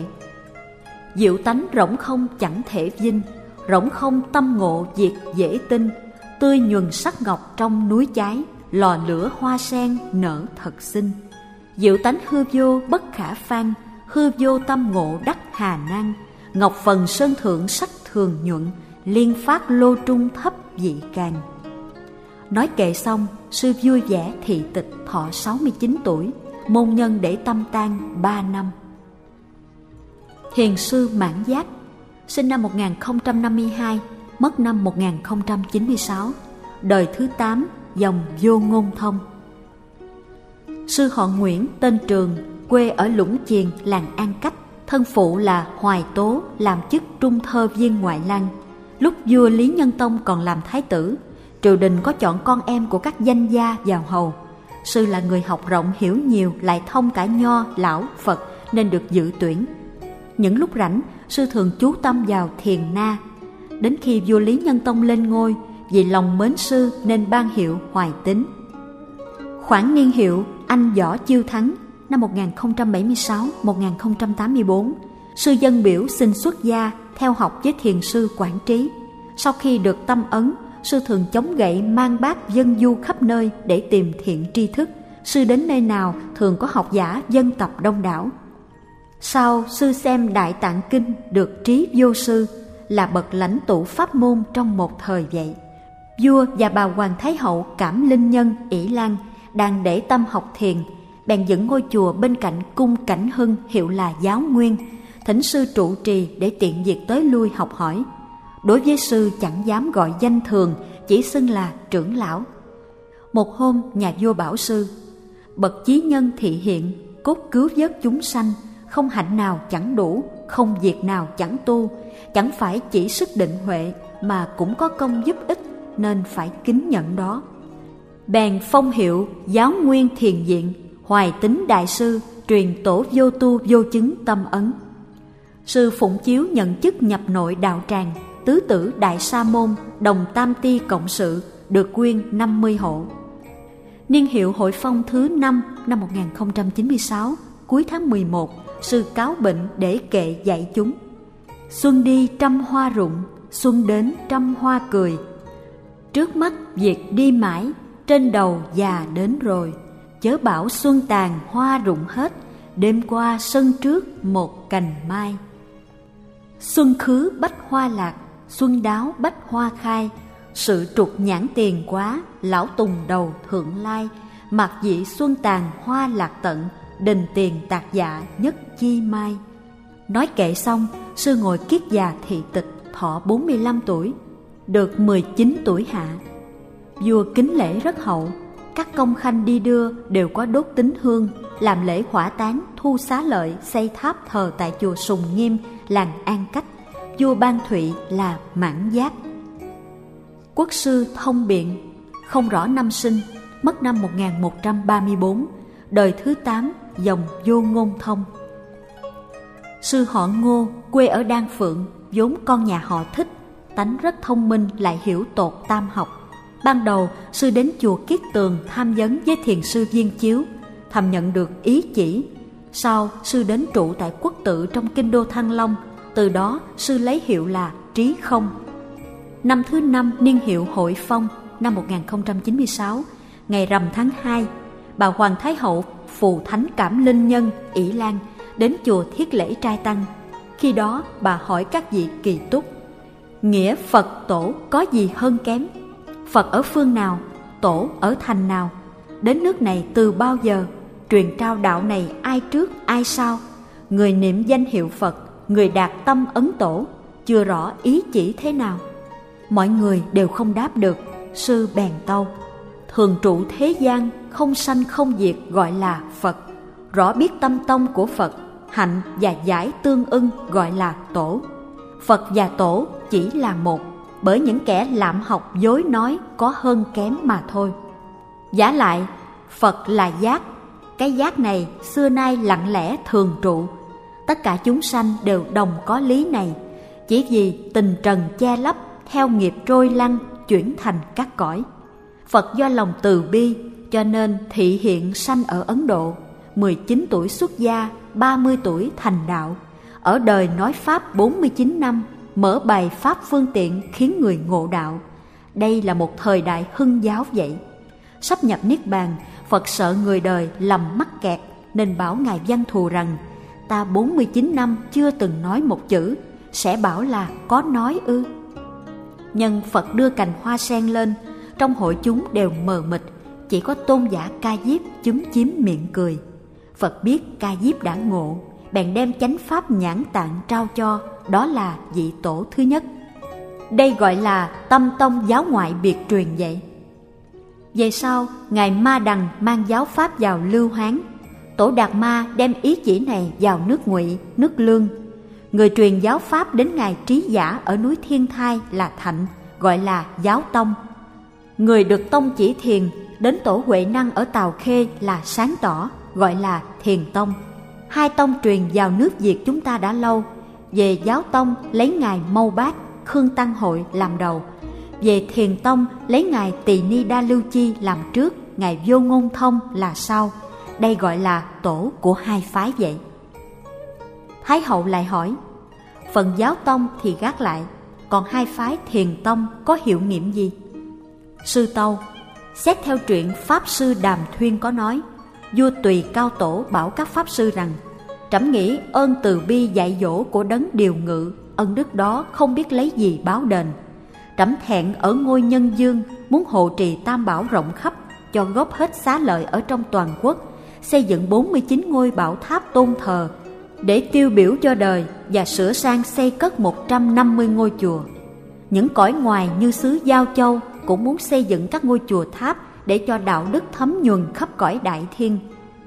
diệu tánh rỗng không chẳng thể vinh, rỗng không tâm ngộ diệt dễ tin, tươi nhuần sắc ngọc trong núi cháy, lò lửa hoa sen nở thật xinh. Diệu tánh hư vô bất khả phan, hư vô tâm ngộ đắc hà nan, ngọc phần sơn thượng sắc thường nhuận, liên phát lô trung thấp dị càng. Nói kệ xong, sư vui vẻ thị tịch, thọ sáu mươi chín tuổi, môn nhân để tâm tang ba năm. Thiền sư Mãn Giác, sinh năm một nghìn không trăm năm mươi hai, mất năm một nghìn không trăm chín mươi sáu, đời thứ tám, dòng Vô Ngôn Thông. Sư họ Nguyễn tên Trường, quê ở Lũng Chiền, làng An Cách, thân phụ là Hoài Tố, làm chức trung thơ viên ngoại lang. Lúc vua Lý Nhân Tông còn làm thái tử, triều đình có chọn con em của các danh gia vào hầu. Sư là người học rộng hiểu nhiều, lại thông cả nho, lão, Phật nên được dự tuyển. Những lúc rảnh, sư thường chú tâm vào thiền na. Đến khi vua Lý Nhân Tông lên ngôi, vì lòng mến sư nên ban hiệu Hoài Tín. Khoảng niên hiệu Anh Võ Chiêu Thắng năm một nghìn không trăm bảy mươi sáu đến một nghìn không trăm tám mươi bốn, sư dân biểu xin xuất gia theo học với thiền sư Quảng Trí. Sau khi được tâm ấn, sư thường chống gậy mang bát dân du khắp nơi để tìm thiện tri thức. Sư đến nơi nào thường có học giả dân tập đông đảo. Sau, sư xem Đại Tạng Kinh được Trí Vô Sư, là bậc lãnh tụ pháp môn trong một thời vậy. Vua và bà Hoàng Thái Hậu Cảm Linh Nhân Ỷ Lan đang để tâm học thiền, bèn dựng ngôi chùa bên cạnh cung Cảnh Hưng hiệu là Giáo Nguyên, thỉnh sư trụ trì để tiện việc tới lui học hỏi. Đối với sư chẳng dám gọi danh thường, chỉ xưng là trưởng lão. Một hôm nhà vua bảo sư: bậc chí nhân thị hiện, cốt cứu vớt chúng sanh, không hạnh nào chẳng đủ, không việc nào chẳng tu, chẳng phải chỉ sức định huệ mà cũng có công giúp ích, nên phải kính nhận đó. Bèn phong hiệu Giáo Nguyên Thiền Viện, Hoài Tín Đại Sư, truyền tổ vô tu vô chứng tâm ấn. Sư phụng chiếu nhận chức nhập nội đạo tràng, tứ tử Đại Sa Môn, đồng tam ti cộng sự, được quyên năm mươi hộ. Niên hiệu Hội Phong thứ năm năm một nghìn không trăm chín mươi sáu, cuối tháng mười một, sư cáo bệnh để kệ dạy chúng: xuân đi trăm hoa rụng, xuân đến trăm hoa cười. Trước mắt việc đi mãi, trên đầu già đến rồi. Chớ bảo xuân tàn hoa rụng hết, đêm qua sân trước một cành mai. Xuân khứ bách hoa lạc, xuân đáo bách hoa khai. Sự trục nhãn tiền quá, lão tùng đầu thượng lai. Mặc dị xuân tàn hoa lạc tận, đình tiền tạc dạ nhất chi mai. Nói kệ xong, sư ngồi kiết già thị tịch, thọ bốn mươi lăm tuổi, được mười chín tuổi hạ. Vua kính lễ rất hậu, các công khanh đi đưa đều có đốt tín hương, làm lễ hỏa táng, thu xá lợi, xây tháp thờ tại chùa Sùng Nghiêm, làng An Cách. Vua ban thụy là Mãn Giác. Quốc sư Thông Biện, không rõ năm sinh, mất năm một nghìn một trăm ba mươi bốn, đời thứ tám, dòng Vô Ngôn Thông. Sư họ Ngô, quê ở Đan Phượng, vốn con nhà họ Thích, tánh rất thông minh lại hiểu tột tam học. Ban đầu, sư đến chùa Kiết Tường tham vấn với thiền sư Viên Chiếu, thầm nhận được ý chỉ. Sau, sư đến trụ tại Quốc Tự trong kinh đô Thăng Long, từ đó sư lấy hiệu là Trí Không. Năm thứ năm niên hiệu Hội Phong, năm một nghìn không trăm chín mươi sáu, ngày rằm tháng hai, bà Hoàng Thái Hậu phù thánh Cảm Linh Nhân, Ỷ Lan đến chùa thiết lễ trai tăng. Khi đó bà hỏi các vị kỳ túc: nghĩa Phật tổ có gì hơn kém? Phật ở phương nào? Tổ ở thành nào? Đến nước này từ bao giờ? Truyền trao đạo này ai trước ai sau? Người niệm danh hiệu Phật, người đạt tâm ấn tổ, chưa rõ ý chỉ thế nào. Mọi người đều không đáp được. Sư bèn tâu: thường trụ thế gian, không sanh không diệt gọi là Phật. Rõ biết tâm tông của Phật, hạnh và giải tương ưng gọi là tổ. Phật và tổ chỉ là một, bởi những kẻ lạm học dối nói có hơn kém mà thôi. Giả lại, Phật là giác. Cái giác này xưa nay lặng lẽ thường trụ. Tất cả chúng sanh đều đồng có lý này, chỉ vì tình trần che lấp, theo nghiệp trôi lăn, chuyển thành các cõi. Phật do lòng từ bi, cho nên thị hiện sanh ở Ấn Độ, mười chín tuổi xuất gia, ba mươi tuổi thành đạo. Ở đời nói Pháp bốn mươi chín năm, mở bày Pháp phương tiện khiến người ngộ đạo. Đây là một thời đại hưng giáo vậy. Sắp nhập Niết Bàn, Phật sợ người đời lầm mắc kẹt, nên bảo Ngài Văn Thù rằng: ta bốn mươi chín năm chưa từng nói một chữ, sẽ bảo là có nói ư? Nhân Phật đưa cành hoa sen lên, trong hội chúng đều mờ mịt, chỉ có tôn giả Ca Diếp chúm chím miệng cười. Phật biết Ca Diếp đã ngộ, bèn đem chánh pháp nhãn tạng trao cho, đó là vị tổ thứ nhất. Đây gọi là tâm tông giáo ngoại biệt truyền vậy. Về sau, Ngài Ma Đằng mang giáo pháp vào Lưu Hán. Tổ Đạt Ma đem ý chỉ này vào nước Ngụy, nước Lương. Người truyền giáo pháp đến Ngài Trí Giả ở núi Thiên Thai là Thạnh, gọi là Giáo Tông. Người được tông chỉ thiền đến Tổ Huệ Năng ở Tào Khê là Sáng Tỏ, gọi là Thiền Tông. Hai tông truyền vào nước Việt chúng ta đã lâu. Về Giáo Tông lấy Ngài Mâu Bác, Khương Tăng Hội làm đầu. Về Thiền Tông lấy Ngài Tỳ Ni Đa Lưu Chi làm trước, Ngài Vô Ngôn Thông là sau. Đây gọi là tổ của hai phái vậy. Thái hậu lại hỏi: phần Giáo Tông thì gác lại, còn hai phái Thiền Tông có hiệu nghiệm gì? Sư tâu: xét theo truyện Pháp Sư Đàm Thuyên có nói, vua Tùy Cao Tổ bảo các Pháp Sư rằng: trẫm nghĩ ơn từ bi dạy dỗ của đấng điều ngự, ân đức đó không biết lấy gì báo đền. Trẫm thẹn ở ngôi nhân dương, muốn hộ trì tam bảo rộng khắp, cho góp hết xá lợi ở trong toàn quốc, xây dựng bốn mươi chín ngôi bảo tháp tôn thờ để tiêu biểu cho đời, và sửa sang xây cất một trăm năm mươi ngôi chùa. Những cõi ngoài như xứ Giao Châu cũng muốn xây dựng các ngôi chùa tháp để cho đạo đức thấm nhuần khắp cõi đại thiên.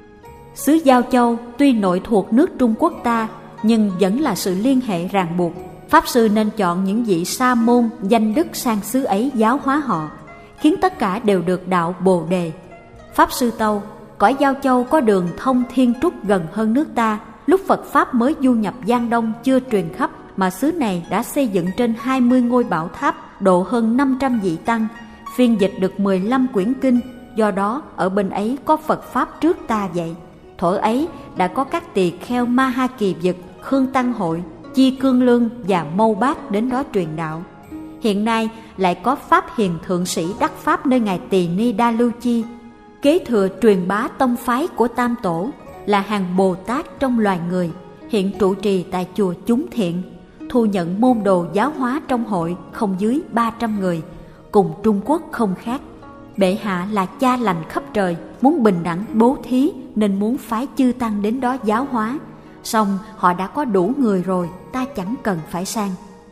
Xứ Giao Châu tuy nội thuộc nước Trung Quốc ta, nhưng vẫn là sự liên hệ ràng buộc. Pháp sư nên chọn những vị sa môn danh đức sang xứ ấy giáo hóa họ, khiến tất cả đều được đạo Bồ Đề. Pháp sư tâu: cõi Giao Châu có đường thông thiên trúc gần hơn nước ta. Lúc Phật Pháp mới du nhập Giang Đông chưa truyền khắp, mà xứ này đã xây dựng trên hai mươi ngôi bảo tháp, độ hơn năm trăm vị tăng, phiên dịch được mười lăm quyển kinh. Do đó ở bên ấy có Phật Pháp trước ta vậy. Thuở ấy đã có các tỳ kheo Ma Ha Kỳ Vực, Khương Tăng Hội, Chi Cương Lương và Mâu Bác đến đó truyền đạo. Hiện nay lại có Pháp Hiền Thượng Sĩ đắc Pháp nơi Ngài Tỳ Ni Đa Lưu Chi, kế thừa truyền bá tông phái của Tam Tổ, là hàng Bồ Tát trong loài người, hiện trụ trì tại chùa Chúng Thiện, thu nhận môn đồ giáo hóa trong hội không dưới ba trăm người, cùng Trung Quốc không khác. Bệ hạ là cha lành khắp trời, muốn bình đẳng bố thí nên muốn phái chư tăng đến đó giáo hóa. Song họ đã có đủ người rồi, ta chẳng cần phải sang.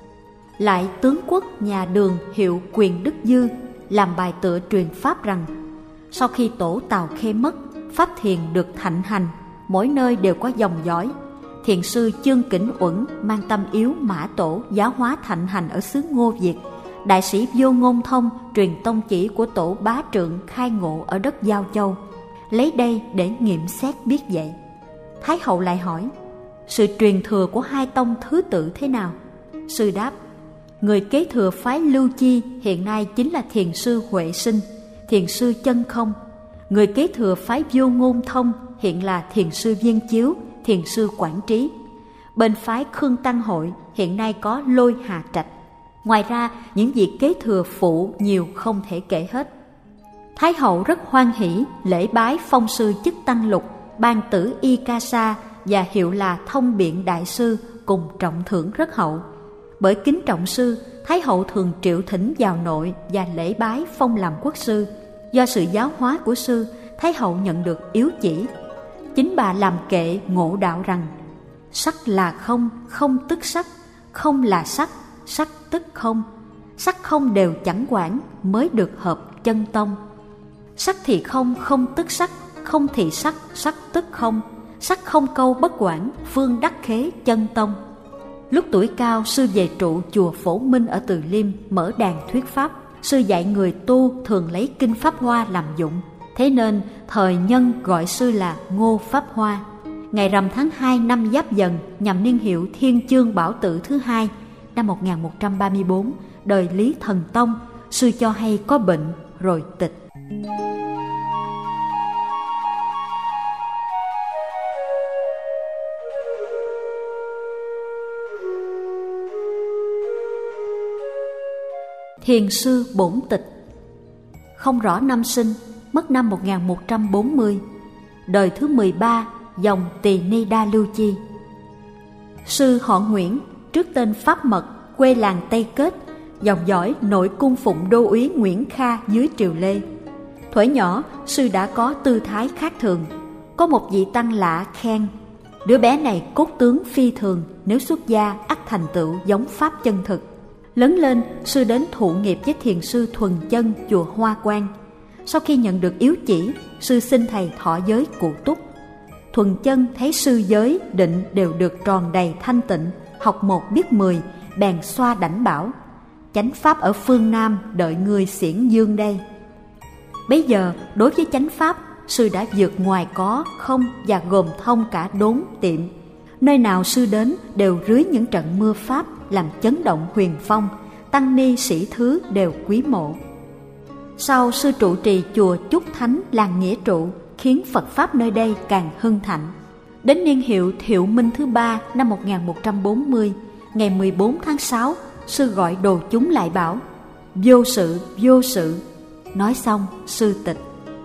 Lại tướng quốc nhà Đường hiệu Quyền Đức Dư làm bài tựa truyền pháp rằng: sau khi tổ Tào Khê mất, pháp thiền được thạnh hành, mỗi nơi đều có dòng dõi. Thiền sư Chương Kỉnh Uẩn mang tâm yếu Mã Tổ giáo hóa thạnh hành ở xứ Ngô Việt. Đại sĩ Vô Ngôn Thông truyền tông chỉ của tổ Bá Trượng khai ngộ ở đất Giao Châu, lấy đây để nghiệm xét biết vậy. Thái hậu lại hỏi: sự truyền thừa của hai tông thứ tự thế nào? Sư đáp: người kế thừa phái Lưu Chi hiện nay chính là thiền sư Huệ Sinh, thiền sư Chân Không. Người kế thừa phái Vô Ngôn Thông hiện là thiền sư Viên Chiếu, thiền sư Quảng Trí. Bên phái Khương Tăng Hội hiện nay có Lôi Hà Trạch. Ngoài ra, những việc kế thừa phụ nhiều không thể kể hết. Thái hậu rất hoan hỷ lễ bái phong sư chức Tăng Lục, ban tử Y Ca Sa và hiệu là Thông Biện Đại sư, cùng trọng thưởng rất hậu. Bởi kính trọng sư, Thái hậu thường triệu thỉnh vào nội và lễ bái phong làm quốc sư. Do sự giáo hóa của sư, Thái hậu nhận được yếu chỉ. Chính bà làm kệ ngộ đạo rằng: sắc là không, không tức sắc, không là sắc, sắc tức không. Sắc không đều chẳng quản, mới được hợp chân tông. Sắc thì không, không tức sắc, không thì sắc, sắc tức không. Sắc không câu bất quản, phương đắc khế chân tông. Lúc tuổi cao, sư về trụ chùa Phổ Minh ở Từ Liêm, mở đàn thuyết pháp. Sư dạy người tu thường lấy kinh Pháp Hoa làm dụng, thế nên thời nhân gọi sư là Ngô Pháp Hoa. Ngày rằm tháng hai năm Giáp Dần, nhằm niên hiệu Thiên Chương Bảo Tự thứ hai, năm một nghìn một trăm ba mươi bốn, đời Lý Thần Tông, sư cho hay có bệnh rồi tịch. Thiền sư Bổn Tịch. Không rõ năm sinh, mất năm một nghìn một trăm bốn mươi, đời thứ mười ba, dòng Tỳ Ni Đa Lưu Chi. Sư họ Nguyễn, trước tên Pháp Mật, quê làng Tây Kết, dòng dõi nội cung phụng đô úy Nguyễn Kha dưới triều Lê. Thuở nhỏ, sư đã có tư thái khác thường. Có một vị tăng lạ khen: đứa bé này cốt tướng phi thường, nếu xuất gia ắt thành tựu giống pháp chân thực. Lớn lên, sư đến thụ nghiệp với thiền sư Thuần Chân chùa Hoa Quang. Sau khi nhận được yếu chỉ, sư xin thầy thọ giới cụ túc. Thuần Chân thấy sư giới định đều được tròn đầy thanh tịnh, học một biết mười, bèn xoa đảnh bảo: chánh pháp ở phương Nam, đợi người xiển dương đây. Bấy giờ, đối với chánh pháp, sư đã vượt ngoài có, không và gồm thông cả đốn tiệm. Nơi nào sư đến đều rưới những trận mưa pháp, làm chấn động huyền phong, tăng ni sĩ thứ đều quý mộ. Sau, sư trụ trì chùa Chúc Thánh làng Nghĩa Trụ, khiến Phật pháp nơi đây càng hưng thạnh. Đến niên hiệu Thiệu Minh thứ ba năm một nghìn một trăm bốn mươi, ngày mười bốn tháng sáu, sư gọi đồ chúng lại bảo: vô sự, vô sự. Nói xong, sư tịch.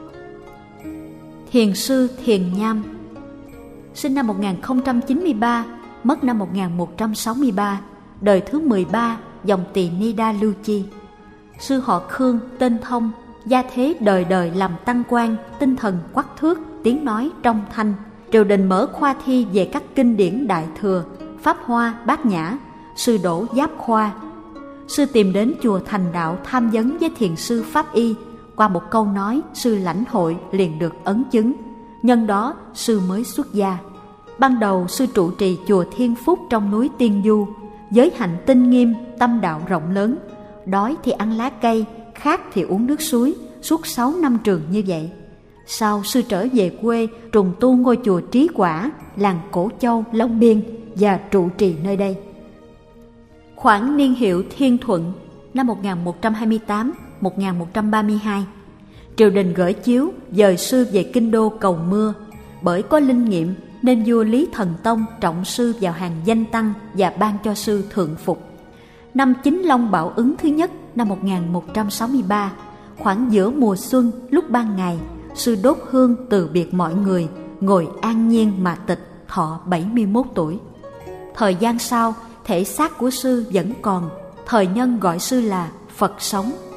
Thiền sư Thiền Nham, sinh năm một nghìn không trăm chín mươi ba, mất năm một nghìn một trăm sáu mươi ba, đời thứ mười ba, dòng Tỳ Ni Đa Lưu Chi. Sư họ Khương, tên Thông, gia thế đời đời làm tăng quan, tinh thần quắc thước, tiếng nói trong thanh. Triều đình mở khoa thi về các kinh điển Đại Thừa, Pháp Hoa, Bát Nhã. Sư đỗ giáp khoa. Sư tìm đến chùa Thành Đạo tham vấn với thiền sư Pháp Y. Qua một câu nói, sư lãnh hội liền được ấn chứng. Nhân đó, sư mới xuất gia. Ban đầu, sư trụ trì chùa Thiên Phúc trong núi Tiên Du. Giới hạnh tinh nghiêm, tâm đạo rộng lớn. Đói thì ăn lá cây, khát thì uống nước suối, suốt sáu năm trường như vậy. Sau, sư trở về quê trùng tu ngôi chùa Trí Quả, làng Cổ Châu, Long Biên và trụ trì nơi đây. Khoảng niên hiệu Thiên Thuận, năm một nghìn một trăm hai mươi tám đến một nghìn một trăm ba mươi hai, triều đình gửi chiếu dời sư về kinh đô cầu mưa. Bởi có linh nghiệm nên vua Lý Thần Tông trọng sư vào hàng danh tăng và ban cho sư thượng phục. Năm Chính Long Bảo Ứng thứ nhất năm một nghìn một trăm sáu mươi ba, khoảng giữa mùa xuân lúc ban ngày, sư đốt hương từ biệt mọi người, ngồi an nhiên mà tịch, thọ bảy mươi mốt tuổi. Thời gian sau, thể xác của sư vẫn còn, thời nhân gọi sư là Phật sống.